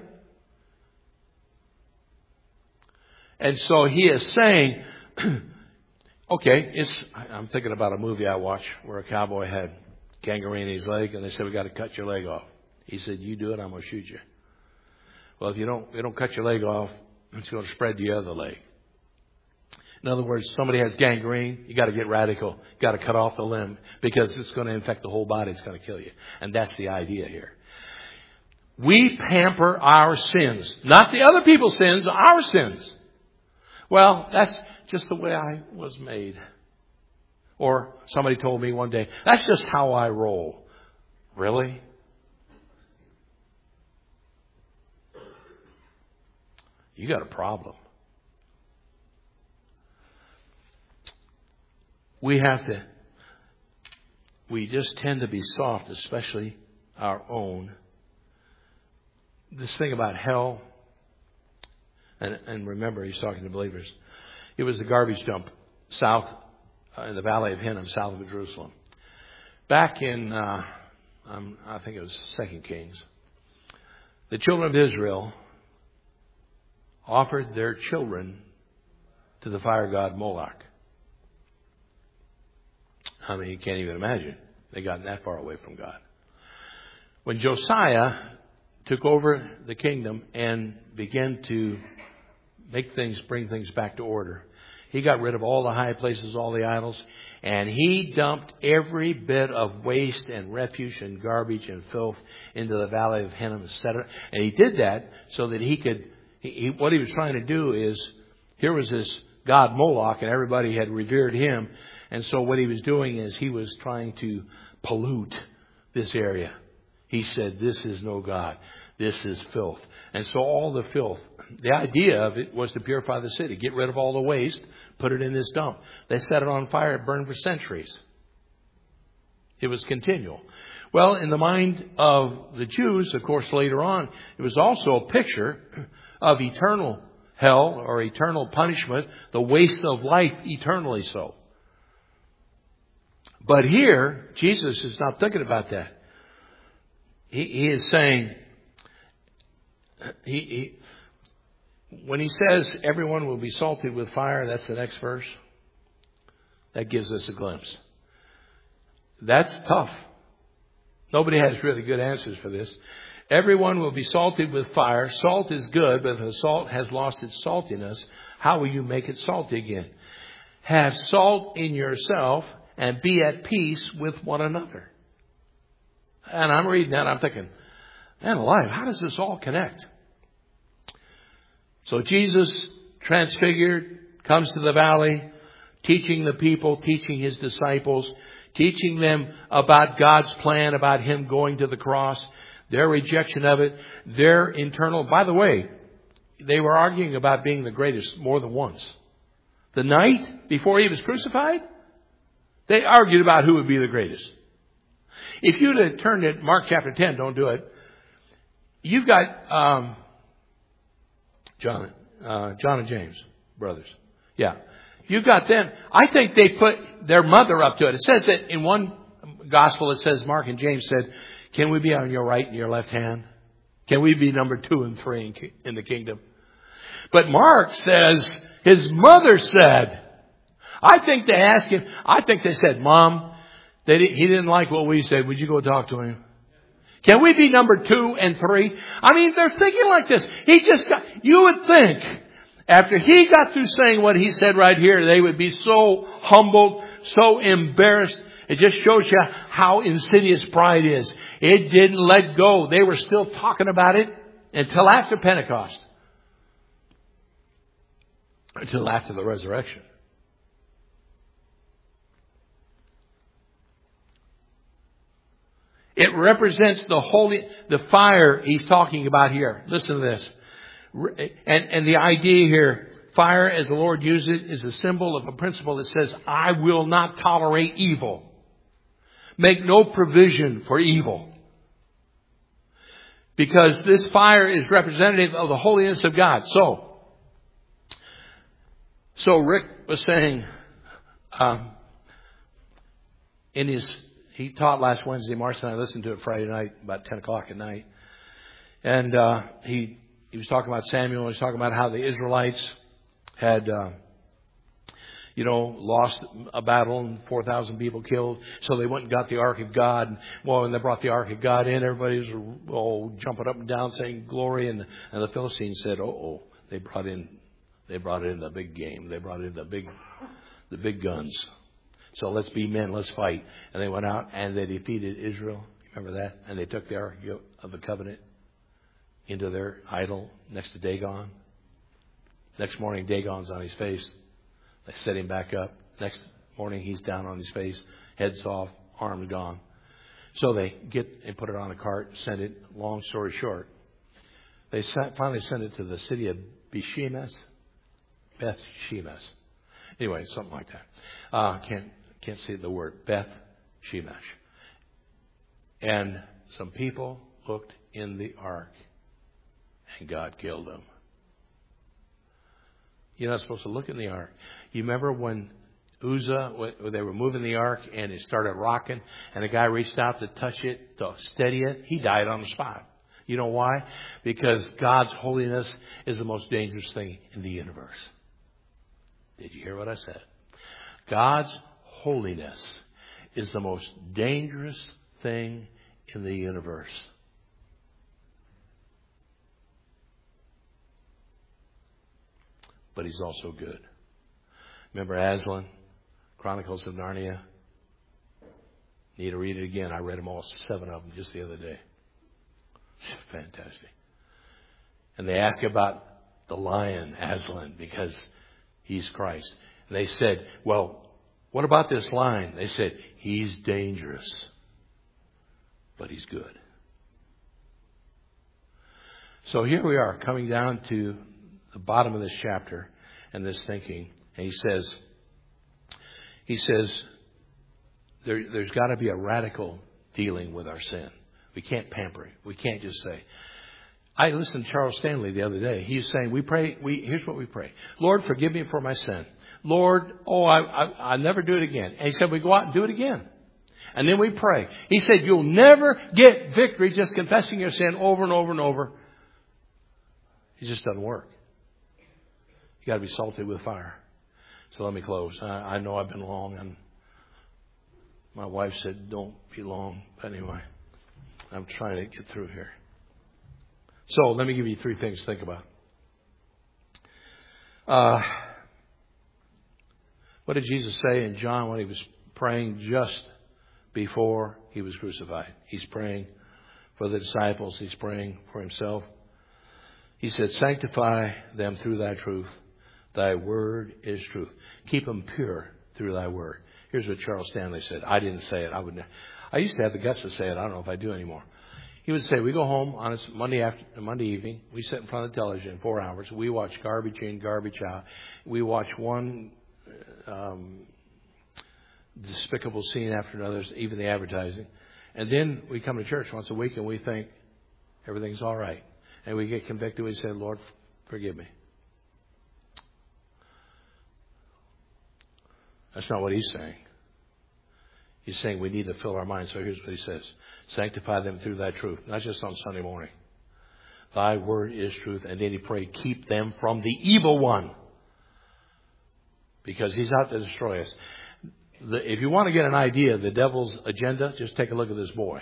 And so he is saying, Okay, it's, I'm thinking about a movie I watched where a cowboy had gangrene in his leg, and they said, we got to cut your leg off. He said, you do it, I'm going to shoot you. Well, if you don't, you don't cut your leg off, it's going to spread the other leg. In other words, somebody has gangrene, you got to get radical. You got to cut off the limb because it's going to infect the whole body. It's going to kill you. And that's the idea here. We pamper our sins, not the other people's sins, our sins. Well, that's just the way I was made. Or somebody told me one day, that's just how I roll. Really? You got a problem. We have to, we just tend to be soft, especially our own. This thing about hell, and, and remember, he's talking to believers. It was the garbage dump south uh, in the Valley of Hinnom, south of Jerusalem. Back in, uh, um, I think it was Second Kings, the children of Israel offered their children to the fire god Moloch. I mean, you can't even imagine they got that far away from God. When Josiah took over the kingdom and began to make things, bring things back to order, he got rid of all the high places, all the idols, and he dumped every bit of waste and refuse and garbage and filth into the Valley of Hinnom, et cetera. And he did that so that he could, he, he, what he was trying to do is, here was this god Moloch, and everybody had revered him. And so what he was doing is he was trying to pollute this area. He said, this is no God. This is filth. And so all the filth, the idea of it was to purify the city. Get rid of all the waste, put it in this dump. They set it on fire, it burned for centuries. It was continual. Well, in the mind of the Jews, of course, later on, it was also a picture of eternal hell or eternal punishment, the waste of life eternally so. But here, Jesus is not thinking about that. He, he is saying, he, he, when he says everyone will be salted with fire, that's the next verse. That gives us a glimpse. That's tough. Nobody has really good answers for this. Everyone will be salted with fire. Salt is good, but if the salt has lost its saltiness, how will you make it salty again? Have salt in yourself and be at peace with one another. And I'm reading that, I'm thinking, man alive, how does this all connect? So Jesus, transfigured, comes to the valley, teaching the people, teaching his disciples, teaching them about God's plan, about him going to the cross, their rejection of it, their internal. By the way, they were arguing about being the greatest more than once. The night before he was crucified, they argued about who would be the greatest. If you'd have turned to Mark chapter ten, don't do it. You've got um, John, uh, John and James, brothers. Yeah. You've got them. I think they put their mother up to it. It says that in one gospel, it says Mark and James said, can we be on your right and your left hand? Can we be number two and three in, in the kingdom? But Mark says his mother said, I think they asked him, I think they said, Mom, they, he didn't like what we said. Would you go talk to him? Can we be number two and three? I mean, they're thinking like this. He just got, you would think after he got through saying what he said right here, they would be so humbled, so embarrassed. It just shows you how insidious pride is. It didn't let go. They were still talking about it until after Pentecost. Until after the resurrection. It represents the holy, the fire he's talking about here. Listen to this. And, and the idea here, fire as the Lord used it, is a symbol of a principle that says, I will not tolerate evil. Make no provision for evil. Because this fire is representative of the holiness of God. So, so Rick was saying, um, in his, he taught last Wednesday, Marcia and I listened to it Friday night, about ten o'clock at night. And, uh, he, he was talking about Samuel. He was talking about how the Israelites had, uh, you know, lost a battle and four thousand people killed. So they went and got the Ark of God. And, well, when they brought the Ark of God in, everybody was all jumping up and down saying glory. And, and the Philistines said, oh, oh, they brought in, they brought in the big game. They brought in the big, the big guns. So let's be men, let's fight. And they went out and they defeated Israel. Remember that? And they took the Ark of the Covenant into their idol next to Dagon. Next morning, Dagon's on his face. They set him back up. Next morning, he's down on his face, head's off, arms gone. So they get and put it on a cart, send it. Long story short, they finally sent it to the city of Beth-Shemesh. Beth-Shemesh. Anyway, something like that. Uh, can't can't say the word Beth-Shemesh. And some people looked in the ark, and God killed them. You're not supposed to look in the ark. You remember when Uzzah, when they were moving the ark and it started rocking and a guy reached out to touch it, to steady it? He died on the spot. You know why? Because God's holiness is the most dangerous thing in the universe. Did you hear what I said? God's holiness is the most dangerous thing in the universe. But he's also good. Remember Aslan, Chronicles of Narnia? Need to read it again. I read them all, seven of them, just the other day. Fantastic. And they ask about the lion, Aslan, because he's Christ. And they said, well, what about this lion? They said, he's dangerous, but he's good. So here we are, coming down to the bottom of this chapter and this thinking. And he says, he says, there, there's got to be a radical dealing with our sin. We can't pamper it. We can't just say. I listened to Charles Stanley the other day. He's saying, we pray, we, here's what we pray. Lord, forgive me for my sin. Lord, oh, I, I, I'll never do it again. And he said, we go out and do it again. And then we pray. He said, you'll never get victory just confessing your sin over and over and over. It just doesn't work. You got to be salted with fire. So let me close. I, I know I've been long, and my wife said, don't be long. But anyway, I'm trying to get through here. So let me give you three things to think about. Uh, what did Jesus say in John when he was praying just before he was crucified? He's praying for the disciples. He's praying for himself. He said, sanctify them through thy truth. Thy word is truth. Keep them pure through thy word. Here's what Charles Stanley said. I didn't say it. I would. I used to have the guts to say it. I don't know if I do anymore. He would say, we go home on a Monday after, Monday evening. We sit in front of the television four hours. We watch garbage in, garbage out. We watch one um, despicable scene after another, even the advertising. And then we come to church once a week and we think everything's all right. And we get convicted. We say, Lord, forgive me. That's not what he's saying. He's saying we need to fill our minds. So here's what he says. Sanctify them through thy truth. Not just on Sunday morning. Thy word is truth. And then he prayed, keep them from the evil one. Because he's out to destroy us. The, if you want to get an idea of the devil's agenda, just take a look at this boy.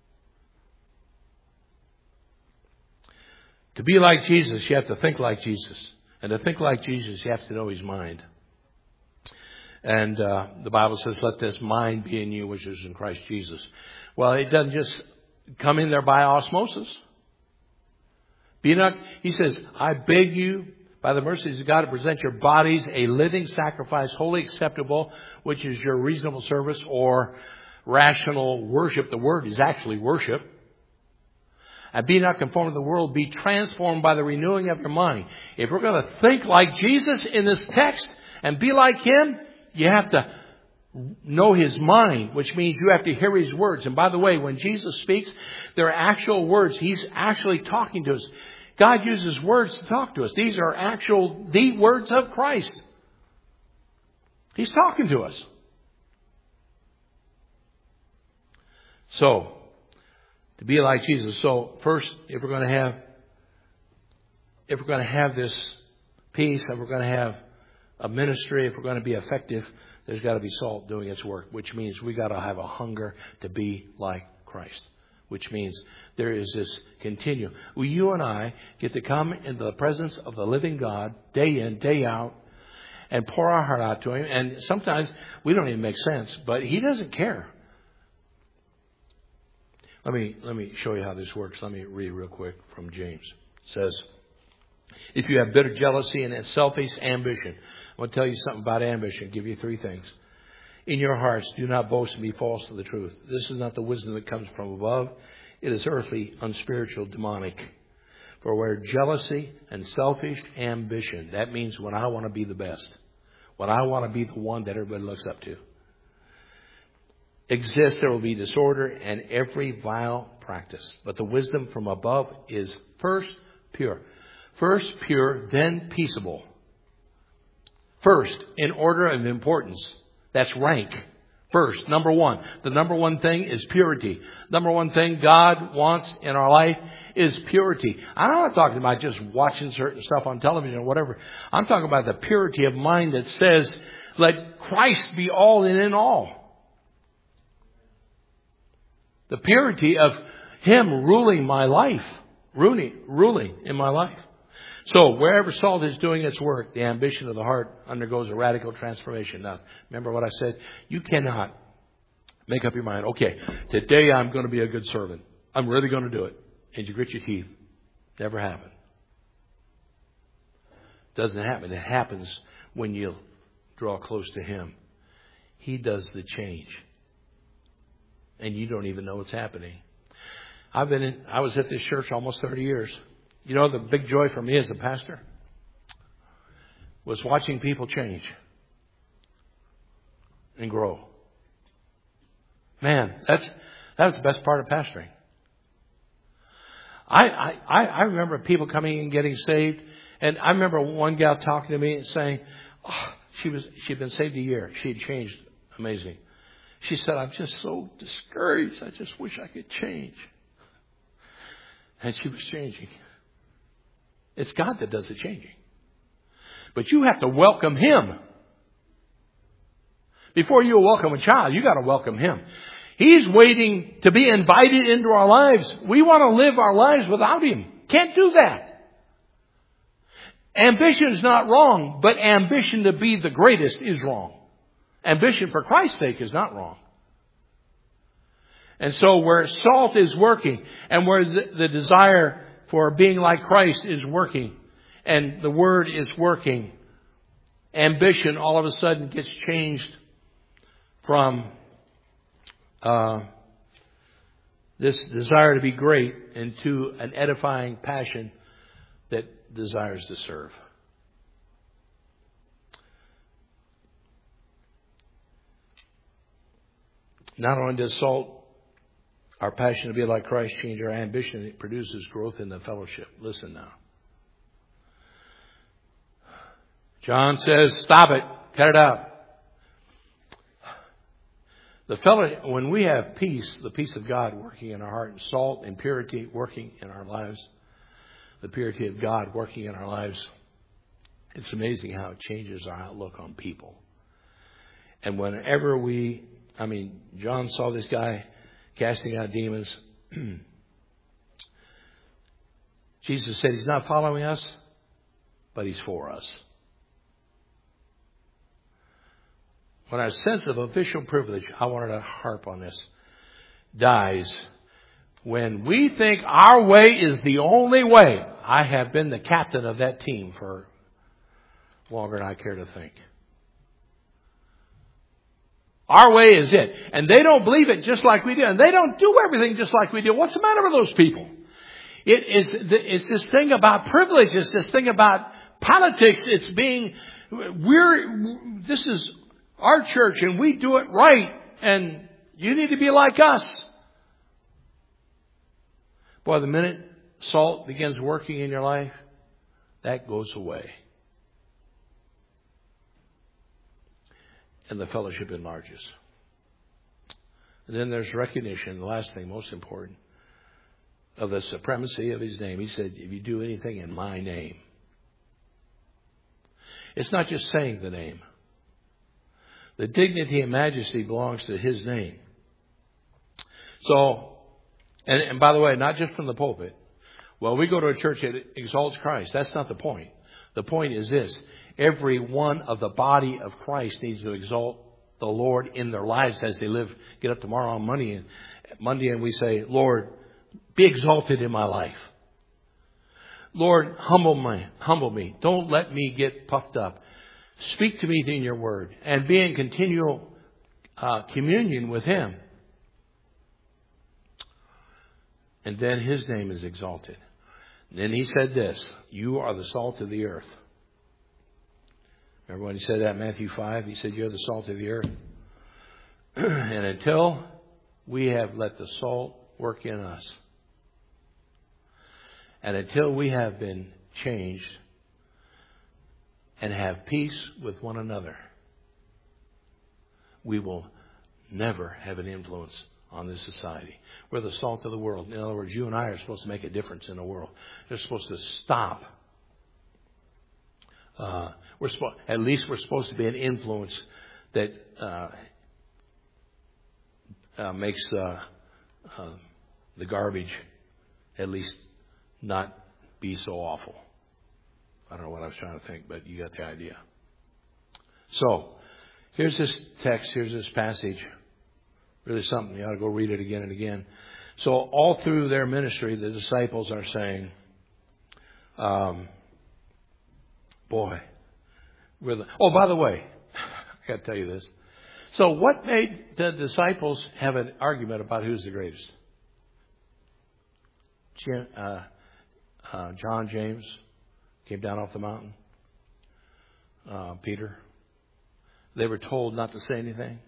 To be like Jesus, you have to think like Jesus. And to think like Jesus, you have to know his mind. And uh, the Bible says, let this mind be in you, which is in Christ Jesus. Well, it doesn't just come in there by osmosis. Be not, he says, I beg you, by the mercies of God, to present your bodies a living sacrifice, wholly acceptable, which is your reasonable service or rational worship. The word is actually worship. And be not conformed to the world, be transformed by the renewing of your mind. If we're going to think like Jesus in this text and be like him, you have to know his mind, which means you have to hear his words. And by the way, when Jesus speaks, they're actual words. He's actually talking to us. God uses words to talk to us. These are actual, the words of Christ. He's talking to us. So, to be like Jesus. So, first, if we're going to have, if we're going to have this peace, and we're going to have of ministry, if we're going to be effective, there's got to be salt doing its work, which means we got to have a hunger to be like Christ, which means there is this continuum. Well, you and I get to come into the presence of the living God day in, day out, and pour our heart out to Him. And sometimes we don't even make sense, but He doesn't care. Let me let me show you how this works. Let me read real quick from James. It says, if you have bitter jealousy and selfish ambition, I want to tell you something about ambition. I'll give you three things. In your hearts, do not boast and be false to the truth. This is not the wisdom that comes from above. It is earthly, unspiritual, demonic. For where jealousy and selfish ambition, that means when I want to be the best, when I want to be the one that everybody looks up to, exists, there will be disorder and every vile practice. But the wisdom from above is first pure. First pure, then peaceable. First, in order of importance. That's rank. First, number one. The number one thing is purity. Number one thing God wants in our life is purity. I'm not talking about just watching certain stuff on television or whatever. I'm talking about the purity of mind that says, let Christ be all and in all. The purity of Him ruling my life. Ruling, ruling in my life. So wherever salt is doing its work, the ambition of the heart undergoes a radical transformation. Now, remember what I said? You cannot make up your mind, okay, today I'm going to be a good servant. I'm really going to do it. And you grit your teeth. Never happened. Doesn't happen. It happens when you draw close to Him. He does the change. And you don't even know what's happening. I've been in, I was at this church almost thirty years. You know, the big joy for me as a pastor was watching people change and grow. Man, that's that was the best part of pastoring. I, I, I remember people coming and getting saved, and I remember one gal talking to me and saying, oh, she was she'd been saved a year. She had changed. Amazing. She said, I'm just so discouraged. I just wish I could change. And she was changing. It's God that does the changing. But you have to welcome Him. Before you welcome a child, you got to welcome Him. He's waiting to be invited into our lives. We want to live our lives without Him. Can't do that. Ambition is not wrong, but ambition to be the greatest is wrong. Ambition for Christ's sake is not wrong. And so where salt is working and where the desire for being like Christ is working and the Word is working, ambition all of a sudden gets changed from uh, this desire to be great into an edifying passion that desires to serve. Not only does salt, our passion to be like Christ, change our ambition, it produces growth in the fellowship. Listen now. John says, stop it. Cut it out. The fellow, when we have peace, the peace of God working in our heart, and salt and purity working in our lives, the purity of God working in our lives, it's amazing how it changes our outlook on people. And whenever we, I mean, John saw this guy casting out demons. Jesus said He's not following us, but He's for us. When our sense of official privilege, I wanted to harp on this, dies, when we think our way is the only way. I have been the captain of that team for longer than I care to think. Our way is it. And they don't believe it just like we do. And they don't do everything just like we do. What's the matter with those people? It is, it's this thing about privilege. It's this thing about politics. It's being, we're, this is our church and we do it right. And you need to be like us. Boy, the minute salt begins working in your life, that goes away. And the fellowship enlarges. And then there's recognition, the last thing, most important, of the supremacy of His name. He said, if you do anything in my name. It's not just saying the name. The dignity and majesty belongs to His name. So, and, and by the way, not just from the pulpit. Well, we go to a church that exalts Christ. That's not the point. The point is this. Every one of the body of Christ needs to exalt the Lord in their lives as they live. Get up tomorrow on Monday and Monday and we say, Lord, be exalted in my life. Lord, humble me, humble me. Don't let me get puffed up. Speak to me in your word and be in continual uh, communion with Him. And then His name is exalted. And then He said this, you are the salt of the earth. Remember when He said that in Matthew five? He said, you're the salt of the earth. And until we have let the salt work in us, and until we have been changed and have peace with one another, we will never have an influence on this society. We're the salt of the world. In other words, you and I are supposed to make a difference in the world. They're supposed to stop. Uh, we're supposed, at least we're supposed to be an influence that uh, uh, makes uh, uh, the garbage at least not be so awful. I don't know what I was trying to think, but you got the idea. So, here's this text, here's this passage. Really something. You ought to go read it again and again. So, all through their ministry, the disciples are saying, um, boy, we're the... Oh, by the way, I got to tell you this. So, what made the disciples have an argument about who's the greatest? Jim, uh, uh, John, James came down off the mountain. Uh, Peter. They were told not to say anything.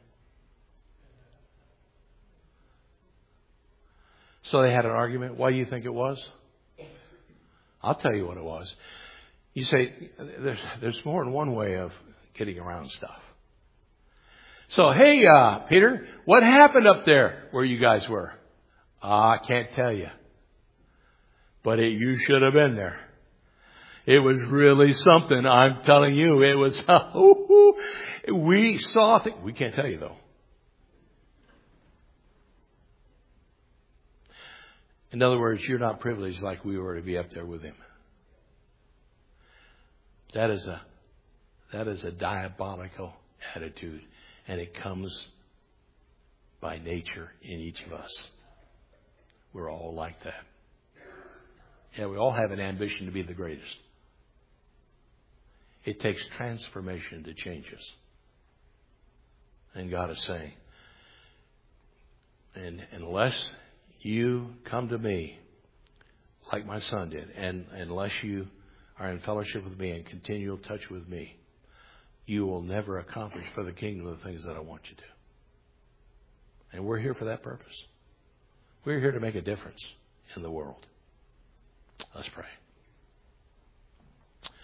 So they had an argument. Why do you think it was? I'll tell you what it was. You say, there's, there's more than one way of getting around stuff. So, hey, uh, Peter, what happened up there where you guys were? Uh, I can't tell you. But it, you should have been there. It was really something. I'm telling you, it was, we saw things. We can't tell you, though. In other words, you're not privileged like we were to be up there with Him. That is a, that is a diabolical attitude. And it comes by nature in each of us. We're all like that. Yeah, we all have an ambition to be the greatest. It takes transformation to change us. And God is saying, and unless you come to me like my son did, and unless you are in fellowship with me and continual touch with me, you will never accomplish for the kingdom the things that I want you to. And we're here for that purpose. We're here to make a difference in the world. Let's pray.